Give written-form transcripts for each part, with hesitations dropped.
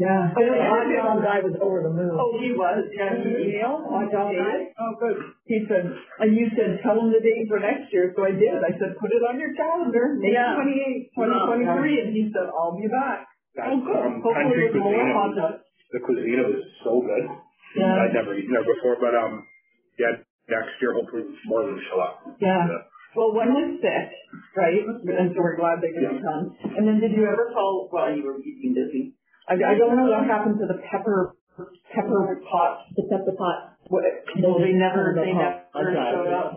Yeah. But the hot guy was over the moon. Oh, he was. Yeah, Neil. Hot dog guy. Oh, good. He said, and you said, tell him the date for next year. So I did. I said, put it on your calendar, May 28th, 2023. And he said, I'll be back. That's, good. Country Hopefully with more cuisine, hot dogs. the cuisine was so good. Yeah. I'd never eaten there before, but yeah, next year hopefully more will show up. Yeah. Well, one was sick, right? And so we're glad they didn't come. And then did you ever call, well, you were eating busy. I don't know what happened to the pepper pot. The pepper pot. Well, they never showed up.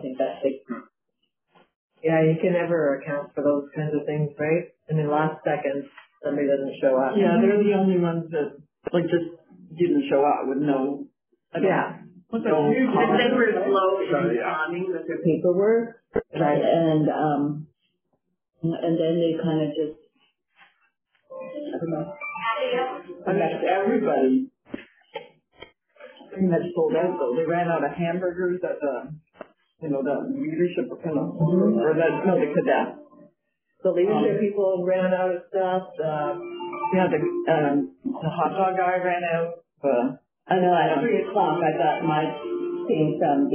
Yeah, you can never account for those kinds of things, right? I mean, last second, somebody doesn't show up. Yeah, they're the only ones that, like, just didn't show up with no. Yeah. And they were slow in responding with their paperwork, right? And then they kind of just, I don't know. Everybody pretty much sold out though. They ran out of hamburgers at the leadership or the cadets. The leadership people ran out of stuff. The hot dog guy ran out. I know at 3 o'clock I got my thing from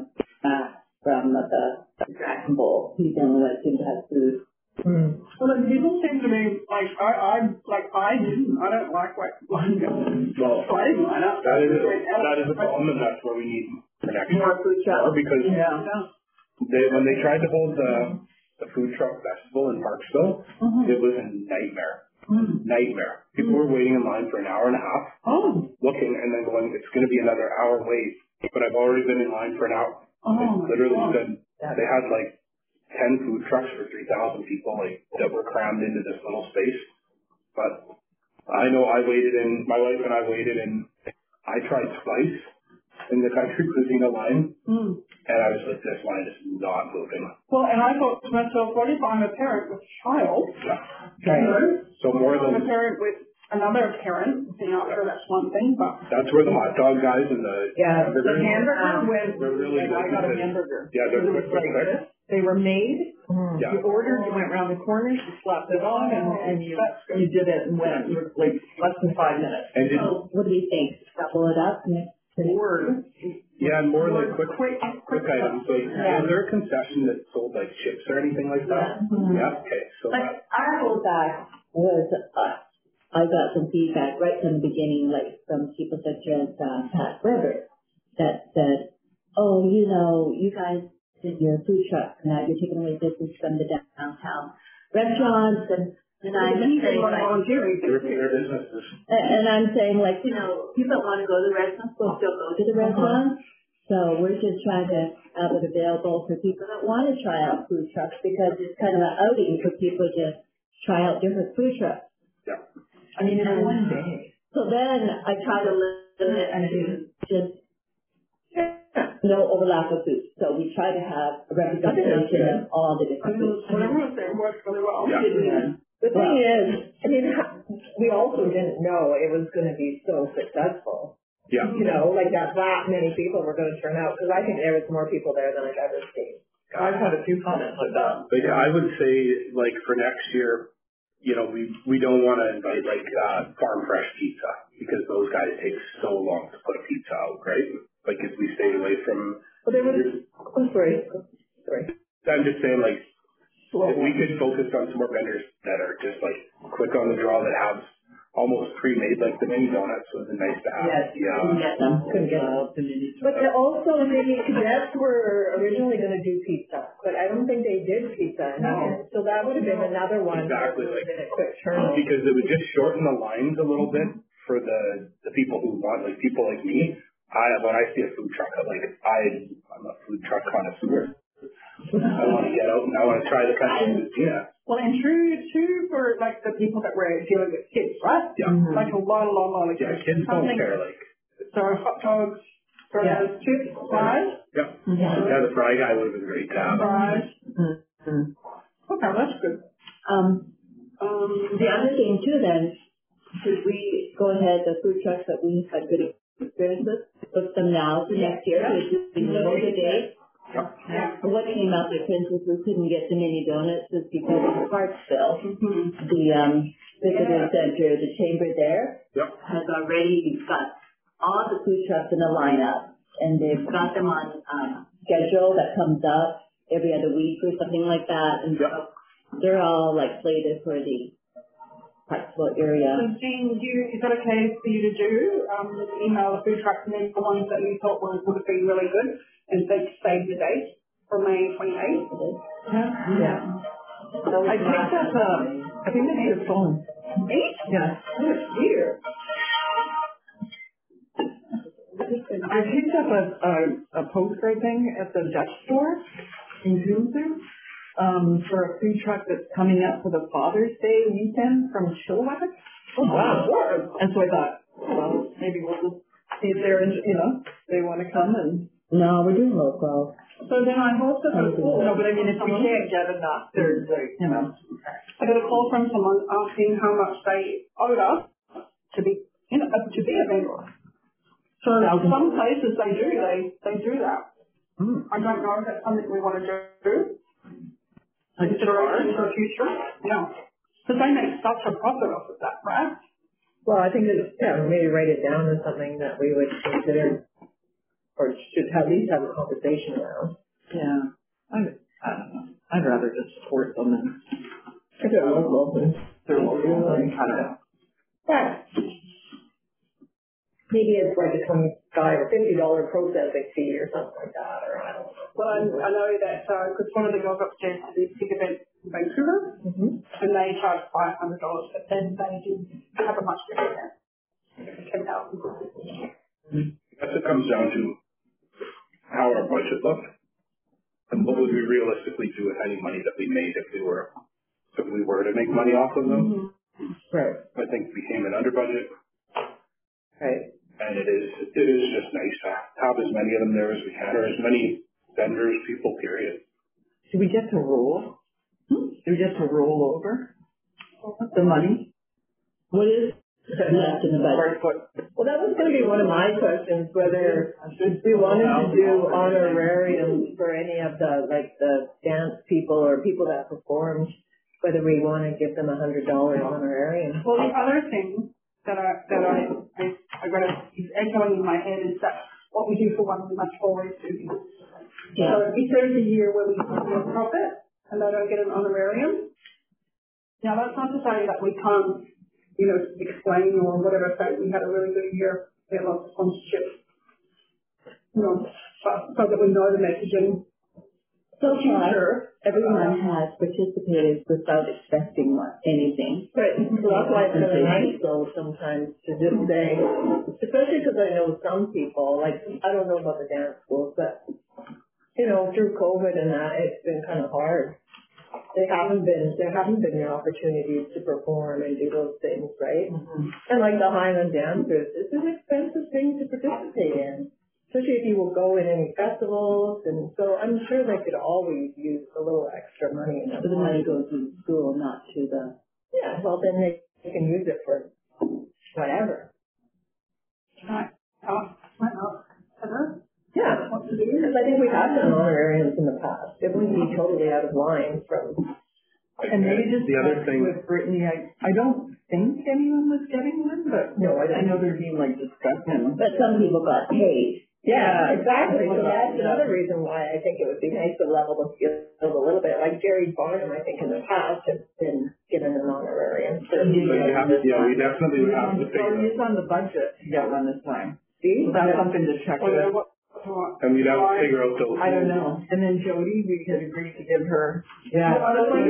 the Dragon Bowl. He's the only one that seemed to have food. Well, then people seem to be like I didn't. I don't like one. Well, so I didn't line up. That is a problem, and that's what we need for next year. More food trucks. Because when they tried to hold the food truck festival in Parksville, it was a nightmare. Nightmare. People were waiting in line for an hour and a half, looking and then going, it's going to be another hour wait. But I've already been in line for an hour. They had like 10 food trucks for 3,000 people that were crammed into this little space. But I know my wife and I waited, and I tried twice in the country cuisine line, and I was like, this line is not moving. Well, and I thought to myself, what if I'm a parent with a child? Yeah. So more than a parent with another parent, sure, that's one thing, but that's where the hot dog guys and the hamburger went. They're really good. I got a hamburger. Yeah, they're quick. They were made. Yeah. You ordered, you went around the corner, you slapped it on, and you did it and went. It was like less than 5 minutes. And so what do you think? Double it up? Yeah, more like quick items. So is there a concession that sold like chips or anything like that? Yeah. Okay. So like our whole back was I got some feedback right from the beginning, like from people such as Pat Weber, that said, "Oh, you guys did your food truck, now you're taking away business from the downtown restaurants," and I'm saying, and I'm saying, like, people that want to go to the restaurants will still go to the restaurants. So we're just trying to have it available for people that want to try out food trucks, because it's kind of an outing for people to try out different food trucks. Yeah. I mean, it's one day. So then I try to limit it and do just no overlap of food. So we try to have a representation of all the different foods. Whatever there works really well. Yeah. The thing is, I mean, we also didn't know it was going to be so successful. Yeah. Like that many people were going to turn out, because I think there was more people there than I've ever seen. I've had a few comments like that. But yeah, I would say, like, for next year, we don't want to invite like farm fresh pizza, because those guys take so long to put a pizza out, right? Like, if we stay away from. But there was. Sorry. I'm just saying, like, if we could focus on some more vendors that are just like quick on the draw, that have almost pre-made, like the mini donuts was nice to have. Yes, couldn't get them. But also the cadets were originally going to do pizza, but I don't think they did pizza. No. So that would have been another one. Exactly. Like, a quick turn. Because it would just shorten the lines a little bit for the people who want, like people like me. When I see a food truck, I'm a food truck connoisseur. I want to get out and I want to try the country. Yeah. Well, and true for like the people that were dealing with kids, right? Yeah. Like a lot of kids. Yeah, kids don't care. Like. So hot dogs, fries, chips, fries. Yeah. Yeah, the fry guy would have been great to have. Fries. Okay, that's good. The other thing too, then, should we go ahead, the food trucks that we had good experience with, book them now for next year, so we know the date, Yep. What came out there, since we couldn't get the mini donuts, is because in Parksville, the visitor center, the chamber there, has already got all the food trucks in the lineup, and they've got them on schedule that comes up every other week or something like that, and so they're all like slated for the Parksville area. So Jean, is that okay for you to do? Email the food trucks and then the ones that you thought would have been really good, and save the date for May 28th. Yeah. I picked up I think that's your phone. 8? Yeah. Oh, it's weird. I picked up a postcard thing at the Dutch store in Zoomzer for a food truck that's coming up for the Father's Day weekend from Chilliwack. Oh, wow. And so I thought, well, maybe we'll just see if they're, they want to come and. No, we're doing local. So then I also got a call. No, but I mean, if we can't get enough, there's like, I got a call from someone asking how much they owed us to be, to be a vendor. So some places they do that. I don't know if that's something we want to do. Consideration for the future. Yeah. Because they make such a profit off of that, right? Well, I think maybe write it down as something that we would consider, or should at least have a conversation around. Yeah. I don't know. I'd rather just support them and if they're local and kind of. Yeah. Maybe it's like a $25 or $50 processing fee or something like that, or I don't know. Well, I know that because one of the girls upstairs did this big event in Vancouver, and they charge $500, but then they do have a much different event. $10,000. I guess it comes down to how our budget looked and what would we realistically do with any money that we made if we were to make money off of them. Right. I think we came in under budget. Right. And it is just nice to have as many of them there as we can, or as many vendors, people, period. Do we get to roll? Do we get to roll over the money? What is left in the budget? Well, that was going to be one of my questions, whether we wanted to do honorariums for any of the dance people or people that performed, whether we want to give them $100 honorarium. Well, the other thing that I got is echoing in my head is that what we do for one we must always do. Yeah. So if there's a year where we do a profit and they don't get an honorarium, now that's not to say that we can't, explain or whatever, say we had a really good year, we had lots of sponsorship, but so that we know the messaging. So far, everyone has participated without expecting anything. Right. So that's why it's really nice, though, sometimes to just say, especially because I know some people, I don't know about the dance schools, but, through COVID and that, it's been kind of hard. There haven't been the opportunities to perform and do those things, right? And like the Highland dancers, it's an expensive thing to participate in. Especially if you will go in any festivals, and so I'm sure they could always use a little extra money. So the money goes to the school, not to the... Yeah, well then they can use it for whatever. Right. Yeah, because I think we have done honorariums in the past. It wouldn't be totally out of line from... And maybe just the other thing with Brittany, I don't think anyone was getting one, but no, I know they're being discussion. But some people got paid. Yeah, exactly. So that's another reason why I think it would be nice to level the field a little bit. Like Jerry Barnum, I think in the past has been given an honorarium. So we definitely would have to So figure he's on the budget to get one this time. See? So that's something to check with. and we'd have to figure out I don't know. And then Jody, we could agree to give her $100 for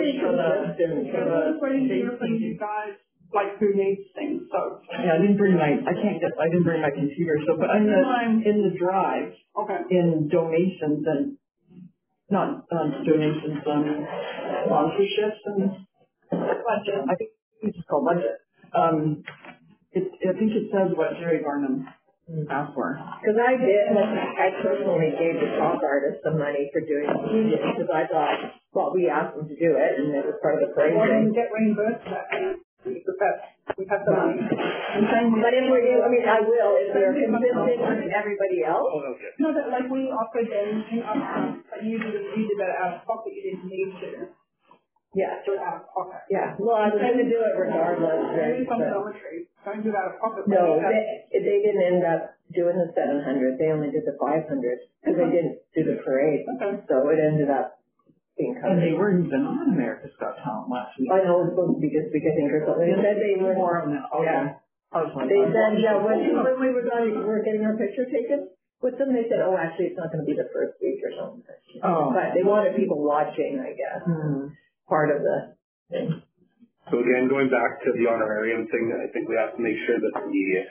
Just putting here for you guys, who needs things, so. Yeah, I didn't bring my computer, so, but I'm in the drive, Okay. in donations and, not, donations, sponsorships and budget, I think it's just called budget. I think it says what Jerry Barnum asked for. Because I personally gave the top artist some money for doing the music, because I thought, well, we asked them to do it, and it was part of the parade Why thing. didn't get reimbursed for that? We have the money. But if we're, I will, if they're consistent with everybody else. Oh, okay. No, but like we offered them, but you did that out of pocket, you didn't need to. Yeah. Do it out of pocket. Yeah. Well, I was going to do it regardless. Maybe complimentary. Don't do it out of pocket. No, they didn't end up doing the 700. They only did the 500 because they didn't do the parade. Okay. So it ended up being covered. And they weren't even on America's Got Talent last week. I know it was supposed to be this week, I think, or something. They said they were more on that. Yeah. They said, when we were getting our picture taken with them, they said, actually, it's not going to be the first week or something. Oh. But they wanted people watching, I guess. Part of the thing. So again, going back to the honorarium thing, I think we have to make sure that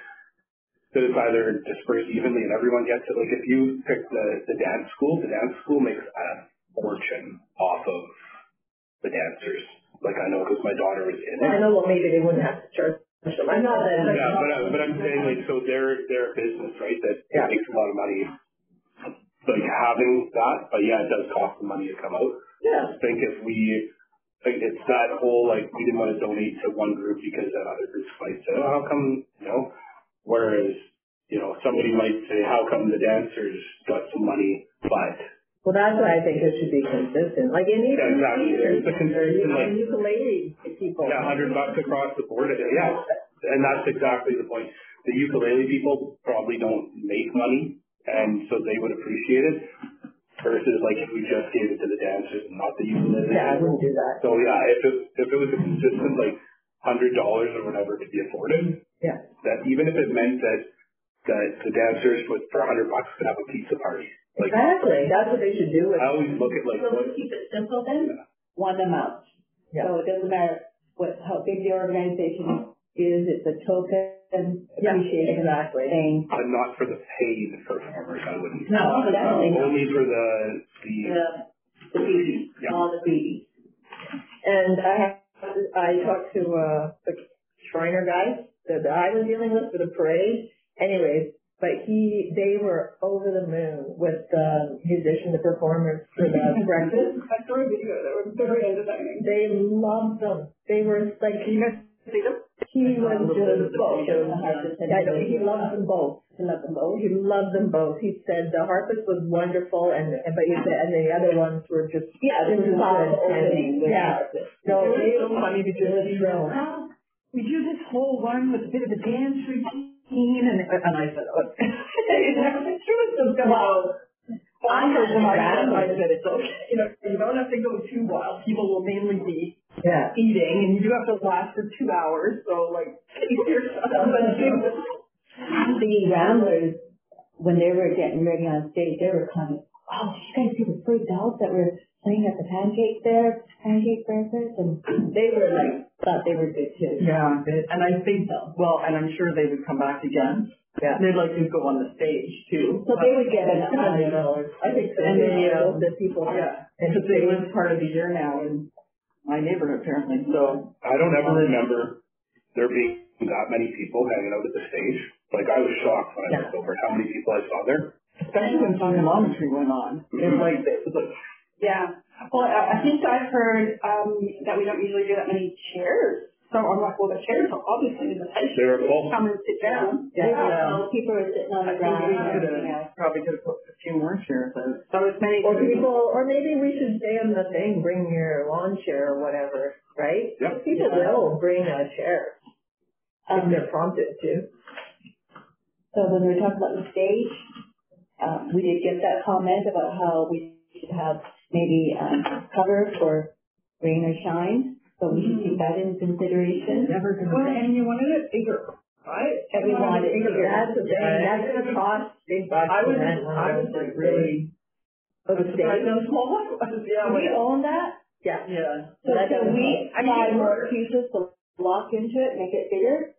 it's either dispersed evenly and everyone gets it. Like if you pick the dance school makes a fortune off of the dancers. Like I know because my daughter was in it. I know, maybe they wouldn't have to charge them. I'm not that. Yeah, but I'm saying like so they're a business, right? That makes a lot of money. Like having that, but yeah, it does cost them money to come out. Yeah. I think if it's that whole, like, we didn't want to donate to one group because that other group might say, how come, whereas, somebody might say, how come the dancers got some money, but. Well, that's why I think it should be consistent. Like, in even exactly. It's a consistent, like, ukulele people. Yeah, $100 across the board. Yeah. And that's exactly the point. The ukulele people probably don't make money, and so they would appreciate it. Versus like if we just gave it to the dancers and not the ukulele. Yeah, I wouldn't do that. So yeah, if it was a consistent like $100 or whatever to be afforded. Yeah. That even if it meant that the dancers for $100 could have a pizza party. Like, exactly. That's what they should do. I always look at like. So we keep it simple then. Yeah. One amount. Yeah. So it doesn't matter how big the organization is. It's a token. Appreciation thing. But not for the paid performers, I wouldn't. No, definitely not. Only for the freebies, all the freebies. And I talked to the Shriner guy that I was dealing with for the parade. Anyways, but they were over the moon with the musicians, the performers for the breakfast. I saw a video that was very entertaining. They loved them. They were like, you guys see them? He was just both. He loved them both. He loved them both. He said the harpist was wonderful, but he said, and the other ones were just this is opening. No, it was funny because we do this whole one with a bit of a dance routine, and I said, it's true. I heard them. I said it's okay. You don't have to go too wild. People will mainly be eating, and you do have to last for 2 hours. So the Ramblers, when they were getting ready on stage, they were kind of, did you guys see the three dolls that were playing at the pancake breakfast? And they were thought they were good too. Yeah, and I think so. Well, and I'm sure they would come back again. Yeah. They'd like to go on the stage too. So they would get $100. I think so. And the people, because they live part of the year now in my neighborhood apparently. So I don't ever remember there being that many people hanging out at the stage. Like I was shocked when I looked over how many people I saw there. Especially when Songolometry went on. It was like yeah. Well, I think I've heard that we don't usually do that many chairs. So I'm like, well, the chairs are obviously in the patient. They're full. Come and sit down. So people are sitting on the ground. Probably could have put a few more chairs out. So it's many or maybe we should say on the thing, bring your lawn chair or whatever, right? Yep. People will bring a chair if they're prompted to. So when we were talking about the stage, we did get that comment about how we should have maybe cover for rain or shine. So we should take that into consideration. And you wanted it bigger, right? We wanted it bigger. That's the thing. That's going to cost big bucks. I was like really surprised how small it was. Yeah. We own that? Yeah. So can we buy more pieces to lock into it, make it bigger?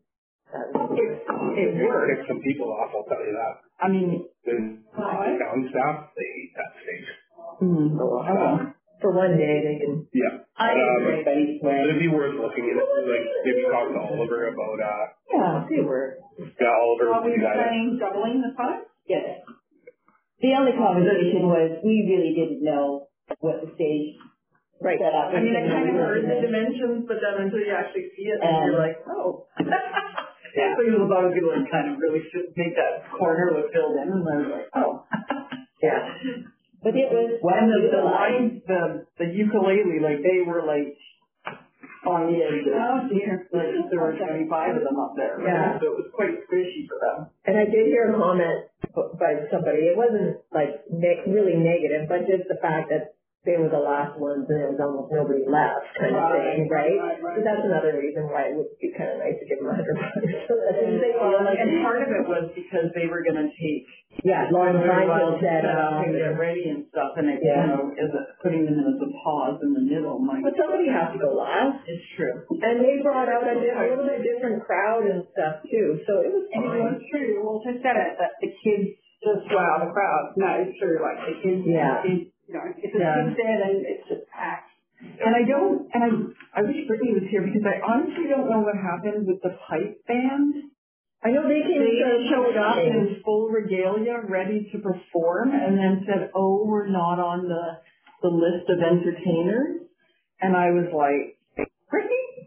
It works. Pick some people off, I'll tell you that. I mean, the sound staff, they hate that stage. For one day they can. Yeah. It'd be worth looking into. Like maybe talk to Oliver about. They were. Yeah, Oliver. Are we saying doubling the price? Yes. The only conversation was we really didn't know what the stage set up. I mean, I kind of heard the dimensions, but then until you actually see it, you're like, oh. Yeah. So a lot of people are kind of really make that corner was filled in, and I was like, oh. Yeah. But it was when the lines, the ukulele, like they were like on the edge. Oh dear. Like there were 25 of them up there. Yeah. Right? So it was quite squishy for them. And I did hear a comment by somebody. It wasn't like really negative, but just the fact that they were the last ones and there was almost nobody left kind of thing, right? So that's another reason why it would be kind of nice to give them $100. So that's and part of it was because they were going to take long time to set up and get ready and stuff, and it, is putting them in as a pause in the middle. But somebody has to go last. It's true. And they brought out a little bit different crowd and stuff too, so it was fine. And it was true. Well, just said it that the kids just wow the crowd. No, it's true. Like the kids, if the kids there, then it's just packed. And I wish Brittany was here because I honestly don't know what happened with the pipe band. I know they showed up in full regalia, ready to perform, and then said, "Oh, we're not on the list of entertainers." And I was like, "Brittany?"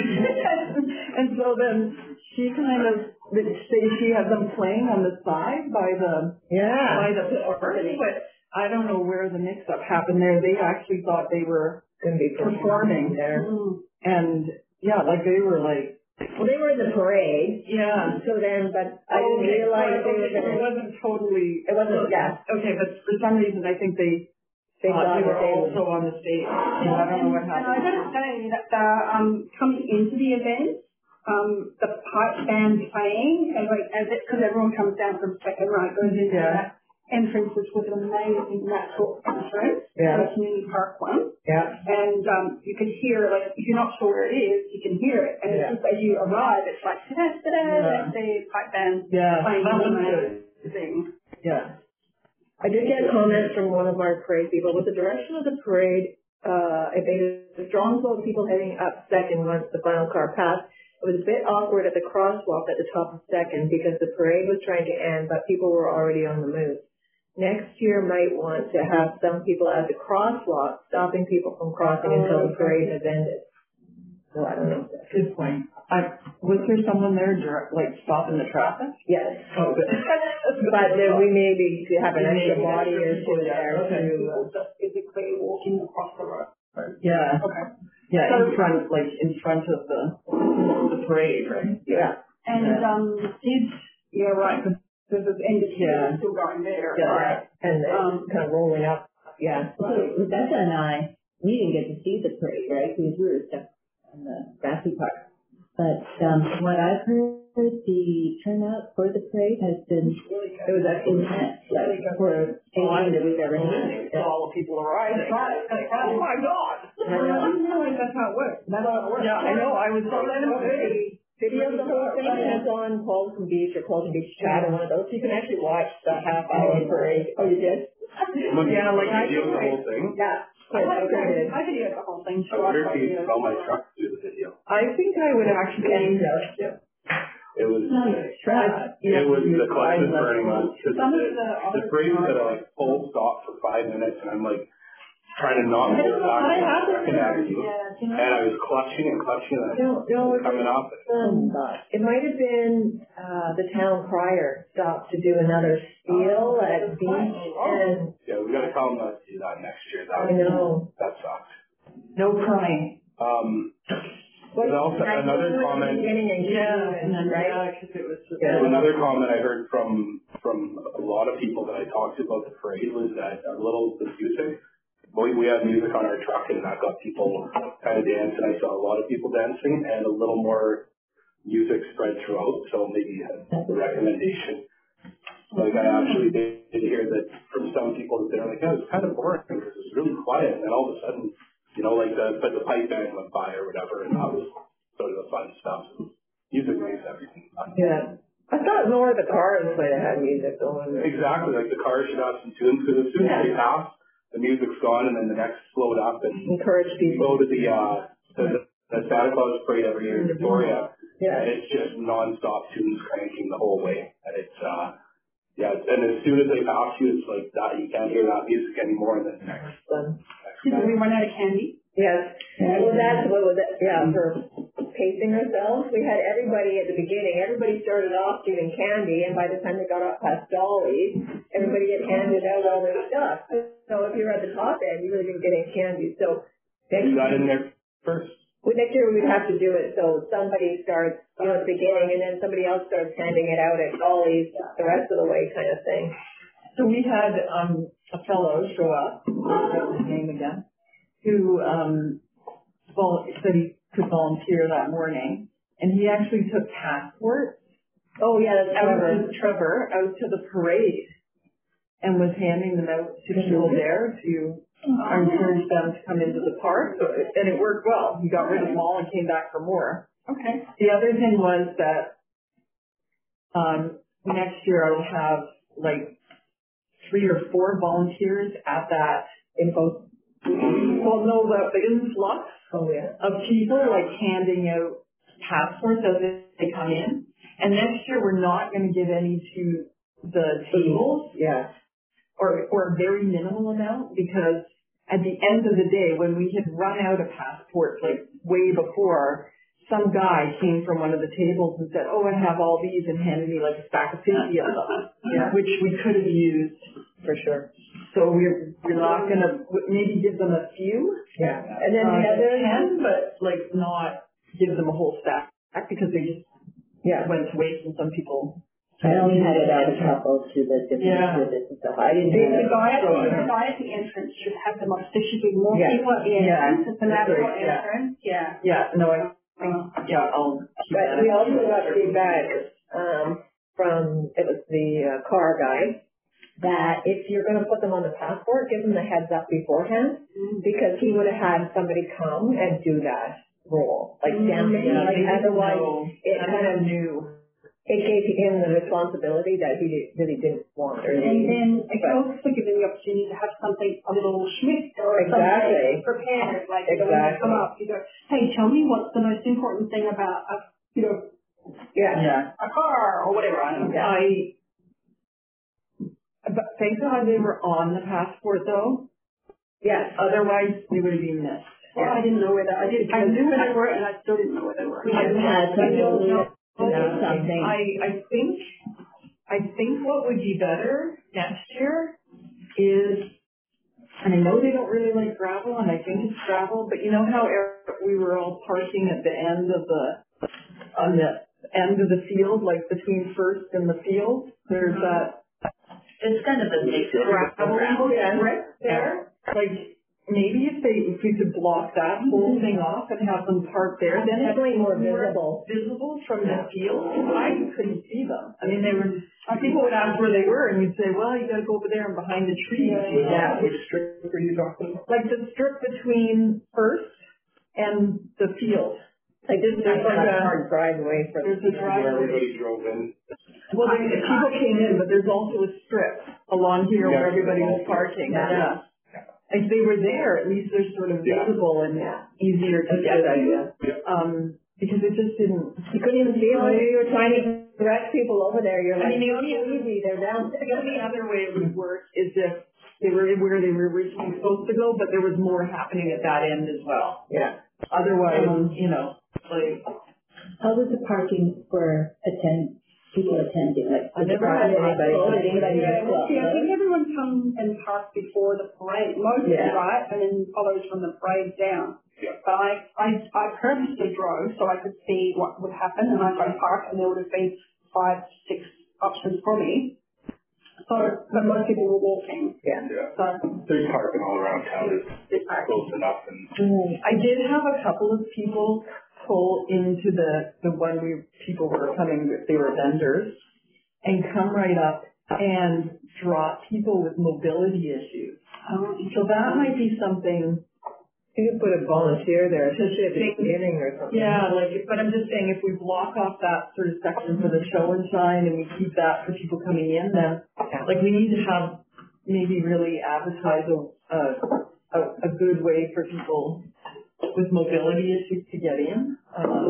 And so then she she had them playing on the side by the party, but I don't know where the mix-up happened there. They actually thought they were going to be performing there, and like they were like. Well, they were in the parade. Yeah. So then, but I didn't realize they were going to. It wasn't totally. It wasn't. Yeah. Okay, but for some reason, I think they thought they were also on the stage. So I don't know what happened. And I gotta say that coming into the event, the pipe band playing and like because everyone comes down from second right goes into that entrance, which was an amazing natural entrance, the community park one. Yeah. And you can hear, like, if you're not sure where it is, you can hear it. And it's just as you arrive, it's like, that's the pipe band playing the thing. Yeah. I did get comments from one of our parade people. With the direction of the parade, it made a strong flow of people heading up second once the final car passed. It was a bit awkward at the crosswalk at the top of second because the parade was trying to end, but people were already on the move. Next year might want to have some people at the crosswalk stopping people from crossing until the parade has ended. So I don't know. Good point. Was there someone there stopping the traffic? Yes. Oh, good. But then we maybe have an extra body or two there to just physically walking across the road. Yeah. Okay. Yeah, so, in front of the parade, right? Yeah. And right. This is still going there. Yeah. Right. And kind of rolling up. Yeah. So Rebecca and we didn't get to see the parade, right? Because we were stuck in the grassy part. But what I've heard, the turnout for the parade has been it was actually intense, for anything that we've ever had. All the people arriving. Oh my God! I didn't realize that's how it works. Yeah, I know. I was so video of the whole thing is on Paulson Beach or Paulson Beach Chat or one of those. You can actually watch the half-hour parade. Oh, you did? Yeah, like I videoed the whole thing. Yeah. I videoed the whole thing. I wonder if you saw my truck do the video. I think I would actually. It was the collection burning on. The parade was at a full stop for 5 minutes, and I'm like trying to not go back and I was clutching and coming off it. It might have been the town crier stopped to do another spiel at beach and we gotta tell them not to do that next year. That sucks. No crying. There's also another comment. Another comment I heard from a lot of people that I talked to about the parade was that the music. We had music on our truck, and that got people kind of dancing. I saw a lot of people dancing, and a little more music spread throughout. So maybe a recommendation. Like I actually did hear that from some people that they're like, it was kind of boring because it was really quiet, and then all of a sudden, the pipe band went by or whatever, and that was sort of the fun stuff. Music makes everything fun. Yeah. I thought more of the cars might have had music going. Exactly, like the cars should have some tunes because as soon as they pass, the music's gone, and then the next slowed up, and encourage people. Go to the Santa Claus parade every year in Victoria, and it's just nonstop tunes cranking the whole way, and it's and as soon as they pass you, it's like that you can't hear that music anymore, and then the next. Did we run out of candy? Yes. Well, that's what was it? Yeah, for pacing ourselves. We had everybody at the beginning. Everybody started off giving candy, and by the time they got up past Dolly, everybody had handed out all their stuff. So if you were at the top end, you really didn't get any candy. So you got in there first. Next year we'd have to do it so somebody starts at the beginning, and then somebody else starts handing it out at Dolly's the rest of the way, kind of thing. So we had a fellow show up, I don't know his name again, who said he could volunteer that morning, and he actually took passports. Oh yeah, that's Trevor out to the parade, and was handing them out to people there to encourage them to come into the park. So, and it worked well. He got rid of them all and came back for more. Okay. The other thing was that next year I will have like 3 or 4 volunteers at that info. Well, no, the influx of people like handing out passports as they come in. And next year we're not going to give any to the tables. Yeah. Or a very minimal amount, because at the end of the day, when we had run out of passports like way before, some guy came from one of the tables and said, "Oh, I have all these," and handed me like a stack of 50 of them, which we could have used for sure. So we're not going to maybe give them a few. Yeah. And then Heather can, but like not give them a whole stack because they just went to waste, and some people. I only had it out a couple to the different exhibits and stuff. I didn't The guy at the entrance should have them up. There should be more people at the entrance. It's an actual entrance. Yeah. Yeah, no, I think, I'll keep But that. we also got feedback from, it was the car guy, that if you're going to put them on the passport, give them the heads up beforehand, because he would have had somebody come and do that role, like stamping. Otherwise, it kind of knew. It gave him the responsibility that he really didn't want. And then it can also give him the opportunity to have something, a little schmick or something prepared. Like, you don't come up, you go, "Hey, tell me what's the most important thing about a car," or whatever. I don't know. But thank God they were on the passport though. Yes. Otherwise they would have been missed. Well, I didn't know whether I knew where they were, and I still didn't know where they were. We have had something. I think what would be better next year is, and I know they don't really like gravel, and I think it's gravel, but you know how we were all parking at the end of the field, like between First and the field. There's that. It's kind of a big gravel there. Like, maybe if we could block that whole thing off and have them parked there, then it's more visible from the field. I couldn't see them. I mean, people would ask where they were, and you'd say, "Well, you got to go over there and behind the trees." Yeah. Which strip are you talking about? Like the strip between First and the field. Like there's a hard driveway for there's a driveway. Everybody drove in. Well, people came in, but there's also a strip along here where everybody was parking. Yeah. If they were there, at least they're sort of visible and easier to get. Because it just didn't. You couldn't even see them. You were trying to direct people over there. You're like, the only they're down. The only other way it would work is if they were where they were originally supposed to go, but there was more happening at that end as well. Yeah. Otherwise, like. How was the parking for people attending? Like, I never had anybody. I think everyone comes and parks before the parade, mostly, right? And then follows from the parade down. Yeah. But I purposely drove so I could see what would happen, and I got parked, and there would have been 5, 6 options for me. So, but most people were walking. Yeah. So there's parking all around town. It's close enough. And I did have a couple of people pull into the one people were coming, they were vendors, and come right up and drop people with mobility issues. So that might be something. You could put a volunteer there, especially at the beginning or something. Yeah, but I'm just saying, if we block off that sort of section for the show and shine, and we keep that for people coming in, then we need to have maybe really advertise a good way for people with mobility issues to get in,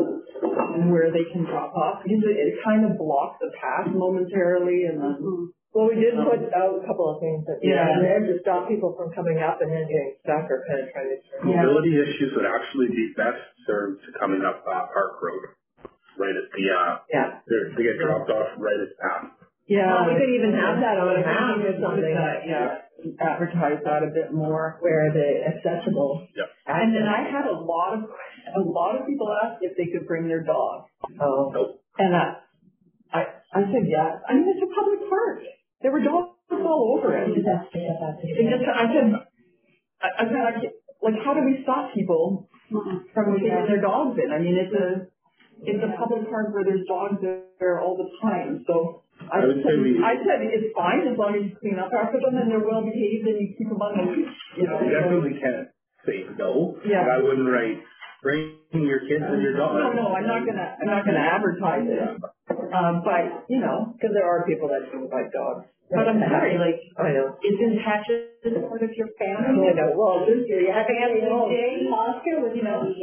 and where they can drop off, because it kind of blocks the path momentarily, and then Well, we did put out a couple of things at the end there to stop people from coming up and then getting stuck or kind of trying to turn. Mobility issues would actually be best served coming up Park Road, right at the they get dropped off right at the path. Yeah, well, we could even have that on a map or something. Advertise that a bit more. Where they're accessible. Yep. And then I had a lot of people asked if they could bring their dog. Oh. Nope. And I said yes. I mean, it's a public park. There were dogs all over it. I said, like, how do we stop people from taking their dogs in? I mean, it's a public park where there's dogs there all the time. So I said it's fine as long as you clean up after them and they're well behaved and you keep them on the leash. You definitely can't say no. Yeah. I wouldn't bring your kids and your dog. No, I'm not gonna advertise it. But because there are people that do like dogs. But I'm sorry, like, I know. Isn't Hatchet part of your family? I know. Well, this year you have Family Day. Oscar was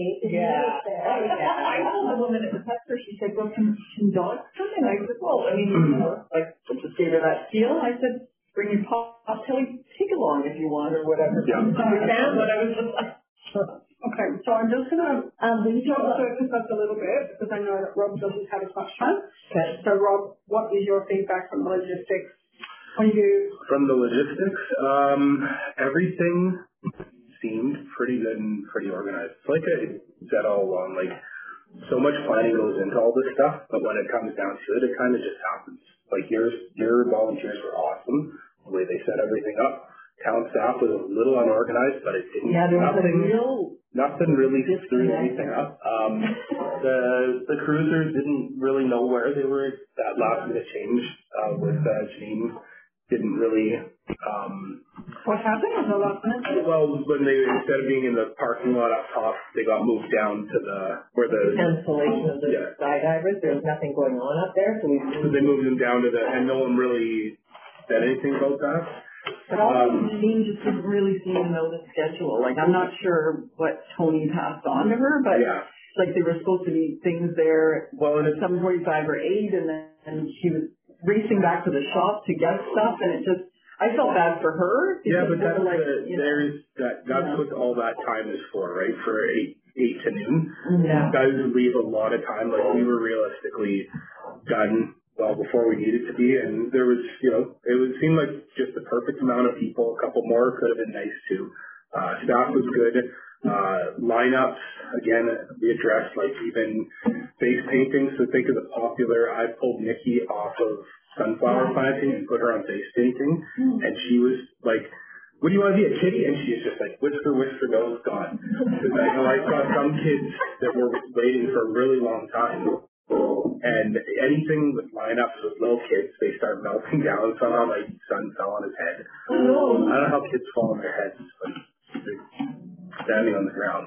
I told the woman at the pet store, she said, well, can dogs come in? I said, well, I mean, like, what's the state of that deal? I said, bring your potbelly pig along if you want or whatever. Yeah. Understand what I was just like. Okay, so I'm just going to surface us a little bit because I know that Rob doesn't have a question. Okay. So Rob, what is your feedback from the logistics? From the logistics, everything seemed pretty good and pretty organized. Like I said all along, like so much planning goes into all this stuff, but when it comes down to it, it kind of just happens. Like your volunteers were awesome. The way they set everything up. Town staff was a little unorganized, but it didn't. Yeah, there was nothing really screwed anything up. The cruisers didn't really know where they were. That last minute change with Janine didn't really. What happened on the last minute? Well, when they instead of being in the parking lot up top, they got moved down to where the cancellation of the skydivers. There's nothing going on up there, so they moved them down to and no one really said anything about that. But also, Janine just didn't really seem to know the schedule. Like, I'm not sure what Tony passed on to her, but like there were supposed to be things there. Well, and at 7:45 or 8, and then she was racing back to the shop to get stuff, and it just. I felt bad for her. Yeah, but that's that's what all that time is for, right? For 8 to noon. Yeah. It does leave a lot of time. Like we were realistically done well before we needed to be, and there was, it would seem like just the perfect amount of people. A couple more could have been nice too. Staff was good. Lineups, again, we addressed like even face painting. So think of the popular. I pulled Nikki off of sunflower planting and put her on face painting, and she was like, "What do you want to be, a kitty?" And she's just like, "Whisper, whisper, no, it's gone." Because I know I saw some kids that were waiting for a really long time, and anything with lineups with little kids, they start melting down. Somehow my son fell on his head. I don't know how kids fall on their heads, but they're standing on the ground.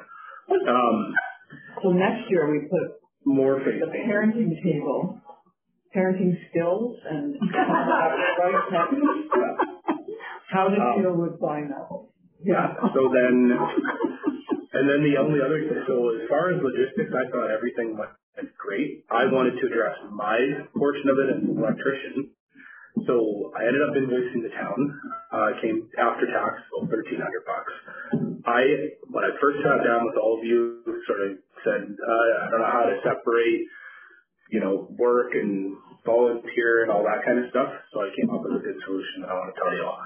So next year we put more face the parenting table, parenting skills, and how to deal with lineups. Yeah. So then, and then the only other thing. So as far as logistics, I thought everything went great. I wanted to address my portion of it as an electrician. So I ended up invoicing the town. Came after tax, about $1,300. When I first sat down with all of you, sort of said, I don't know how to separate, work and volunteer and all that kind of stuff. So I came up with a good solution that I want to tell you all.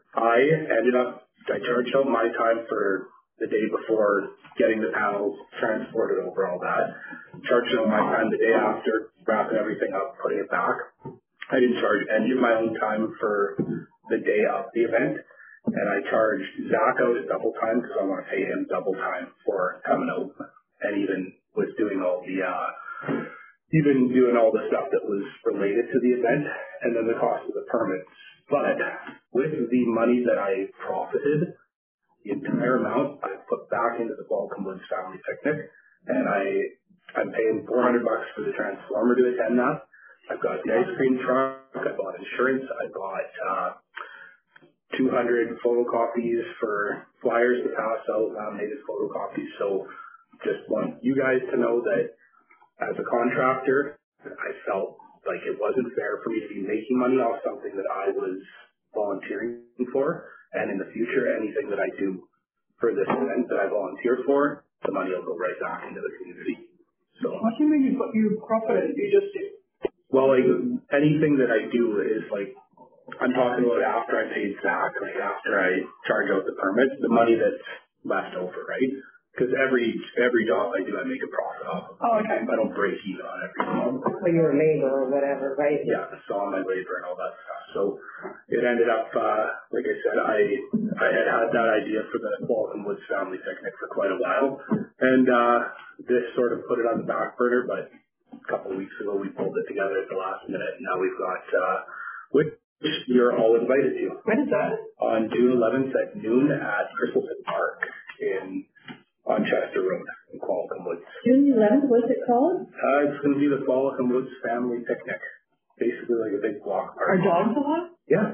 I charged out my time for the day before getting the panels transported over, all that. Charged out my time the day after, wrapping everything up, putting it back. I didn't charge any of my own time for the day of the event, and I charged Zach out at double time because I want to pay him double time for coming out, and even with doing all the stuff that was related to the event, and then the cost of the permits. But with the money that I profited, the entire amount I put back into the Balcombe Woods Family Picnic, and I'm paying $400 for the transformer to attend that. I've got the ice cream truck, I bought insurance, I bought 200 photocopies for flyers to pass out, laminated photocopies. So just want you guys to know that as a contractor, I felt like it wasn't fair for me to be making money off something that I was volunteering for, and in the future, anything that I do for this event that I volunteer for, the money will go right back into the community. So. What do you mean you profited? You just did? Well, like anything that I do is like, I'm talking about after I paid Zach, like after I charge out the permits, the money that's left over, right? Because every job I do, I make a profit off of. Oh, okay. I don't break even on every job. For your labor or whatever, right? Yeah, so on my labor and all that stuff. So it ended up, like I said, I had that idea for the Qualicum Woods family picnic for quite a while, and this sort of put it on the back burner. But a couple of weeks ago, we pulled it together at the last minute, and now we've got which you're all invited to. When is that? On June 11th at noon at Crystalton Park on Chester Road in Qualicum Woods. June 11th, what's it called? It's going to be the Qualicum Woods family picnic. Basically like a big block Are party. dogs allowed? Yeah.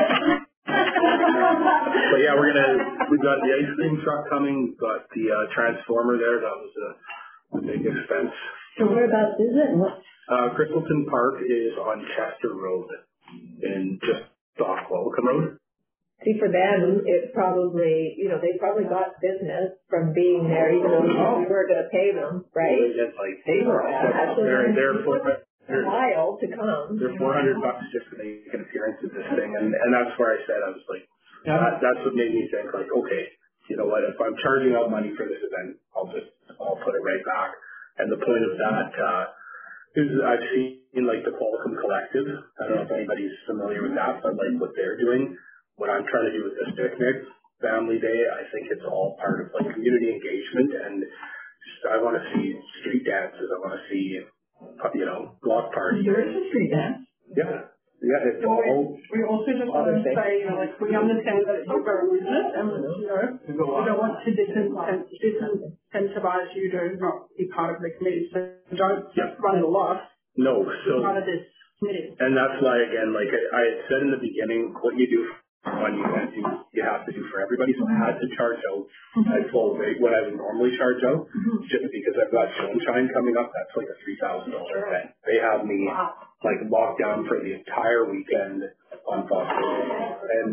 But yeah, we've got the ice cream truck coming, we've got the transformer there. That was a big expense. So whereabouts is it? Crystalton Park is on Chester Road in just off Qualicum Road. See, for them, it's probably, they probably got business from being there, even though we were going to pay them, right? It's like they're a while to come. They're $400 just to make an appearance at this thing, and that's where I said I was like, that's what made me think like, okay, you know what? If I'm charging out money for this event, I'll put it right back. And the point of that is I've seen like the Qualicum Collective. I don't know if anybody's familiar with that, but like what they're doing. What I'm trying to do with this picnic, Family Day, I think it's all part of like community engagement, and I want to see street dances. I want to see, block parties. There is a street dance. Yeah, it's So all. we also just want to say, like, we understand that you're very business, and we don't want to disincentivize you to not be part of the committee. So don't run the loss. No, so part of this committee. And that's why, again, like I had said in the beginning, what you do for one, you have to do for everybody. So I had to charge out at full rate what I would normally charge out, just because I've got Shine coming up. That's like a $3,000 event. They have me like locked down for the entire weekend on Fox. And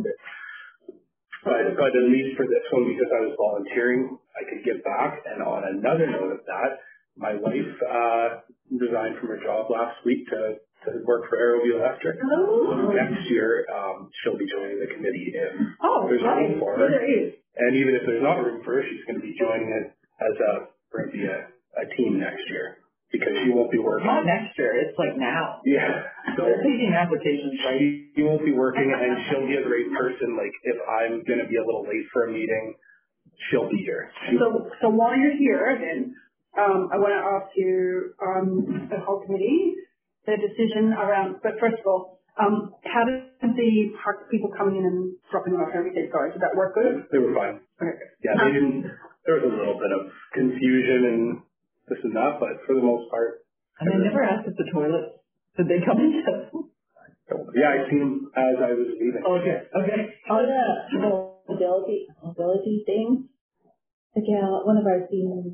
but at least for this one, because I was volunteering, I could give back. And on another note of that, my wife resigned from her job last week to work for Aerobee Electric. Next year, she'll be joining the committee if there's room for her. And even if there's not room for her, she's going to be joining it as a team next year, because she won't be working. Not next year, it's like now. Yeah. So they're taking applications, right? She won't be working, and she'll be a great person. Like, if I'm going to be a little late for a meeting, she'll be here. So while you're here, again, I want to ask you, the whole committee, the decision around, but first of all, how did the park people coming in and dropping off everything go? Did that work good? They were fine. Okay. Yeah, they didn't, there was a little bit of confusion and this and that, but for the most part. And they never asked if the toilets, did they come into? Yeah, I seen them as I was leaving. Okay. On the mobility thing, the gal, one of our seniors,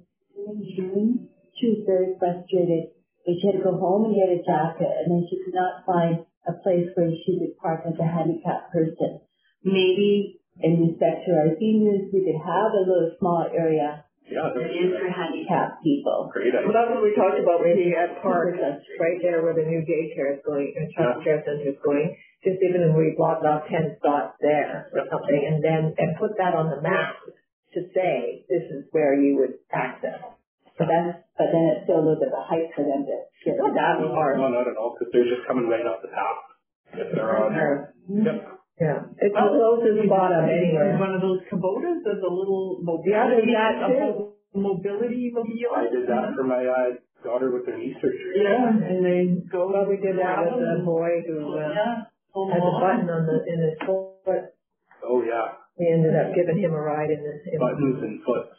she was very frustrated. She had to go home and get a jacket, and then she could not find a place where she could park as a handicapped person. Maybe in respect to our seniors, we could have a little small area that is for handicapped people. Great idea. Well, that's what we talked about maybe at Park, right there where the new daycare is going, and child care center is going. Just even if we blocked off 10 spots there or something, and put that on the map to say this is where you would access. But then it's still a little bit of a height for them to get that far. No, not at all, because they're just coming right off the top. If they're on there. Yep. Yeah. It's the closest spot of anywhere. One of those Kubotas, there's a little mobility. Mobility mobile. I did that for my daughter with her knee surgery. Yeah, and they go. Well, we did that with a boy who had a button in his foot. Oh yeah. We ended up giving him a ride in the buttons and foots.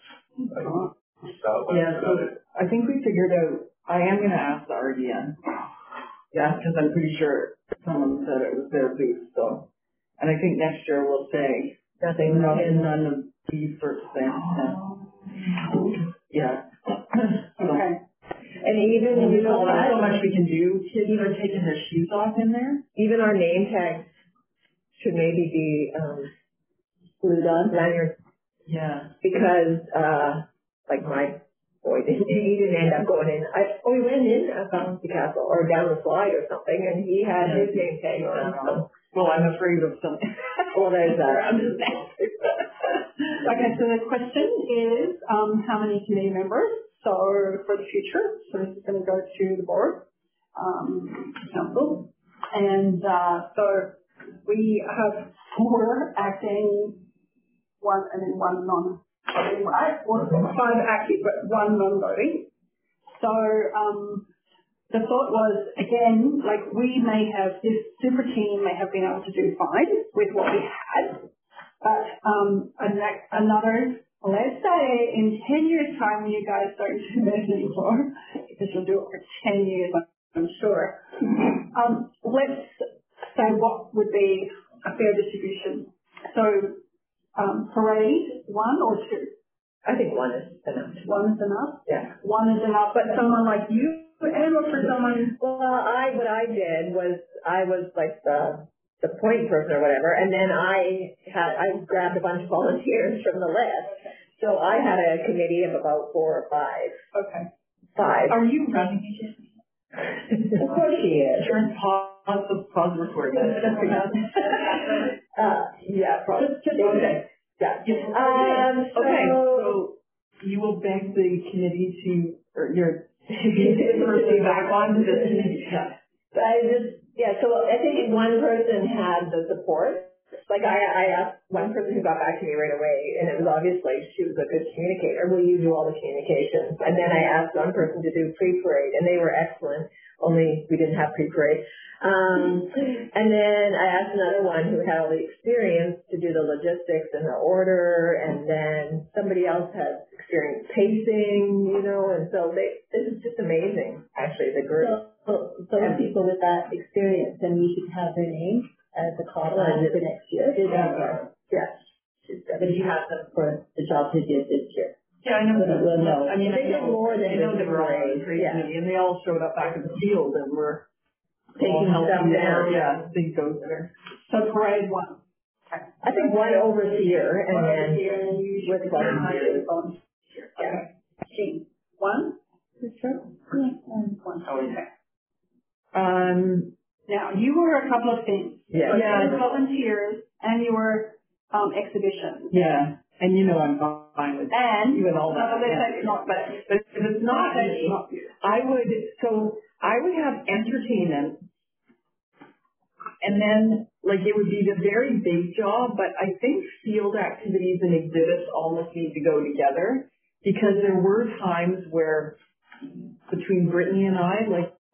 So I think we figured out. I am going to ask the RDN. Yeah, because I'm pretty sure someone said it was their booth. So, and I think next year we'll say none of these sorts of things. Yeah. Okay. And even, There's so much we can do. Kids are taking their shoes off in there. even our name tags should maybe be, glued on lanyards. Yeah. Because, like my boy, he didn't end up going in. We went in Bouncy Castle or down the slide or something, and he had his name tag on. So. Well, I'm afraid of something. Well, there's that. Okay, so the question is, how many committee members? So for the future, so this is going to go to the board, council, and so we have 4 acting, 1 and then 1 non-voting, right? Or 5 active, but 1 non-voting. So the thought was, again, like we may have, this super team may have been able to do fine with what we had, but another, let's say in 10 years' time when you guys don't do this anymore, because you'll do it for 10 years, I'm sure. Let's say what would be a fair distribution. So parade, 1 or 2? I think 1 is enough. 1 is enough? Yeah. 1 is enough, but someone like you, and or for someone... Well, what I did was, I was like the point person or whatever, and then I grabbed a bunch of volunteers from the list. So I had a committee of about 4 or 5. Okay. 5. Are you running it? Of course she is. Pause the record. Yeah, probably. Okay. Yeah. Okay, so you will beg the committee to, or your person back onto the committee. So I think one person had the support. Like I asked one person who got back to me right away, and it was obviously she was a good communicator. Will you do all the communications? And then I asked one person to do pre-parade, and they were excellent. Only we didn't have pre-parade. And then I asked another one who had all the experience to do the logistics and the order, and then somebody else had experience pacing, and so this is just amazing, actually, the group. So those people with that experience, then we should have their names as a call for next year. Yes. But you have them for the job they did this year. Yeah, I know. We'll know. I mean, they did more than I know they were all on the parade, committee, and they all showed up back in the field and were taking stuff down. Yeah, things go there. So parade 1. Okay. I think 1 overseer, and then with volunteers. Okay. Jean, 1? Sure. Yeah. 1. Okay. Now, you were a couple of things. Yeah. So you were volunteers, and you were exhibitions. Yeah, and I'm fine with And you and all that. But if it's not me, I would have entertainment, and then it would be the very big job, but I think field activities and exhibits almost need to go together, because there were times where between Brittany and I,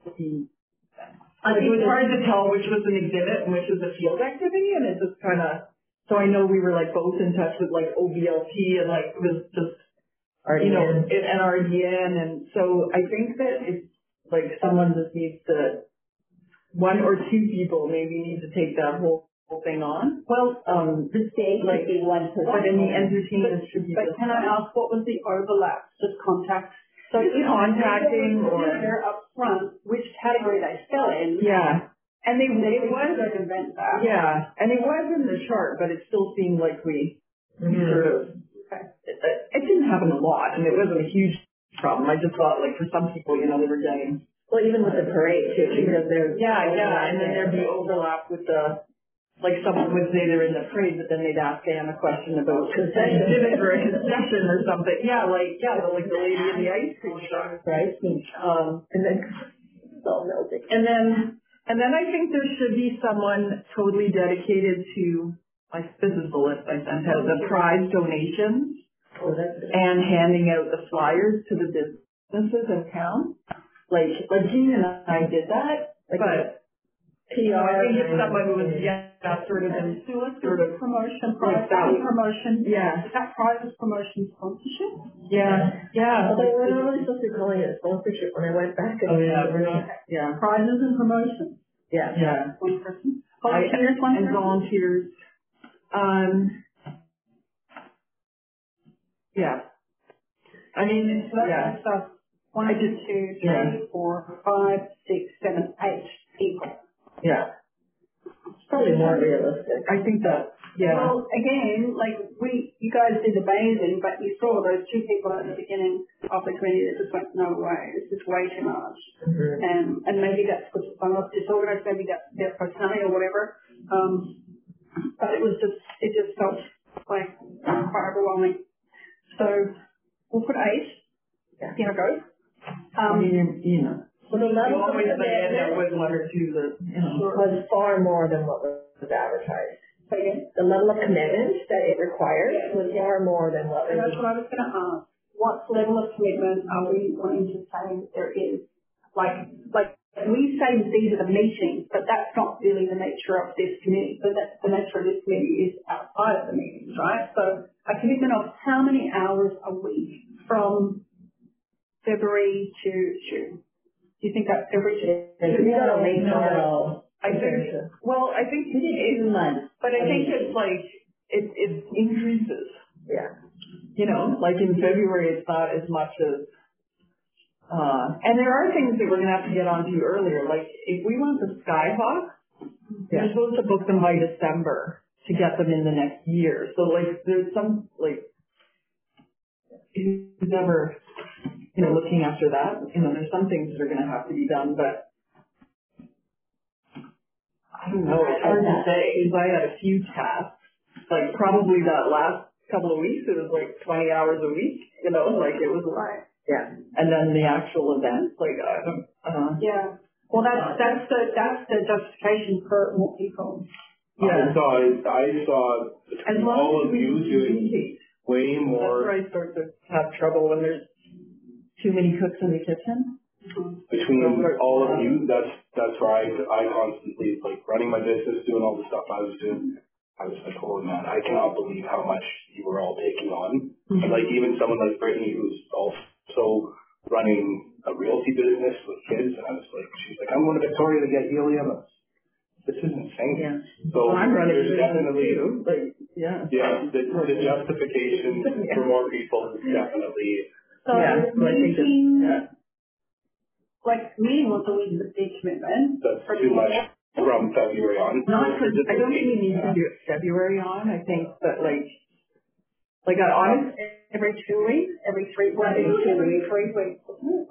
it was hard to tell which was an exhibit and which was a field activity, and it just kind of, so I know we were both in touch with OVLP, and it was just, RDN. and RDN, and so I think that it's someone just needs to, 1 or 2 people maybe need to take that whole thing on. Well, the stage should be 1 person. But then the entertainment should be. But can I ask, what was the overlap? Just contact. So contacting or there up front, which category they fell in. Yeah. And it was invent that. Yeah, and it was in the chart, but it still seemed like we sort of. Okay. It didn't happen a lot, and it wasn't a huge problem. I just thought, for some people, they were getting. Well, even with the parade too, because there's. Yeah, and then there'd be overlap with the. Someone would say they're in the parade, but then they'd ask Anne a question about concession or a concession or something. Yeah, the lady in the ice cream shop, right? And then it's all melting. And then I think there should be someone totally dedicated to, this is the list I sent out, the prize donations and handing out the flyers to the businesses in town. Jean and I did that, but. PR. I think if someone was, sort of in promotion, promotion. Yeah. Is that prize promotion sponsorship? Yeah. Although we're not really supposed to be calling it sponsorship when I went back. We're not. Yeah. Prizes and promotions. Yeah. Yeah. 1 person. Volunteers, 1 person. And volunteers. Yeah. I mean, stuff. 1, 2, 3, 4, 5, 6, 7, 8 people. Yeah. It's probably more realistic. I think that, yeah. Well, again, like you guys did amazing, but you saw those 2 people at the beginning of the committee that just went, no way, this is way too much. Mm-hmm. And maybe that's because I'm not disorganized, maybe that's their personality or whatever. But it just felt like quite overwhelming. So we'll put 8. Yeah. See how it goes. You know. Well, the level of always end up commitment with 1 or 2 that, you know. was far more than what was advertised. The level of commitment that it requires was far more than what And was. that's what I was going to ask. What level of commitment are we wanting to say there is? Like we say these are the meetings, but that's not really the nature of this committee. So that's the nature of this committee is outside of the meetings, right? So a commitment of how many hours a week from February to June. Do you think that's every June? We got to make No. I think We did 2 months. but I think it's like, it increases. Yeah. You know, like in February, it's not as much as, and there are things that we're going to have to get onto earlier. Like if we want the Skyhawk, we're supposed to book them by December to get them in the next year. So like there's some, like, who's ever, you know, looking after that, you know, there's some things that are going to have to be done, but I don't know, it's hard to say, because I had a few tasks, like probably that last couple of weeks, it was like 20 hours a week, you know, like it was a lot. Yeah. And then the actual events, like I don't, Yeah. Well, that's the justification for more people. yeah. I saw As between long all as of we you doing communicate. way That's more where I start to have trouble when there's too many cooks in the kitchen. between all of you. That's where I constantly, like, running my business, doing all the stuff I was doing. I was like, oh man, I cannot believe how much you were all taking on. And like even someone like Brittany, who's also running a realty business with kids, and I was like, she's like, I'm going to Victoria to get helium. This is insane. Yeah. So I'm running there's definitely too, like, yeah. the justification for more people is definitely. So Yeah, so I think like meeting once a week is a big commitment. That's too much from February on. Not because I don't think we need to do it February on. I think, but like I honestly, Every 2 weeks, every 3 weeks, every 3 weeks.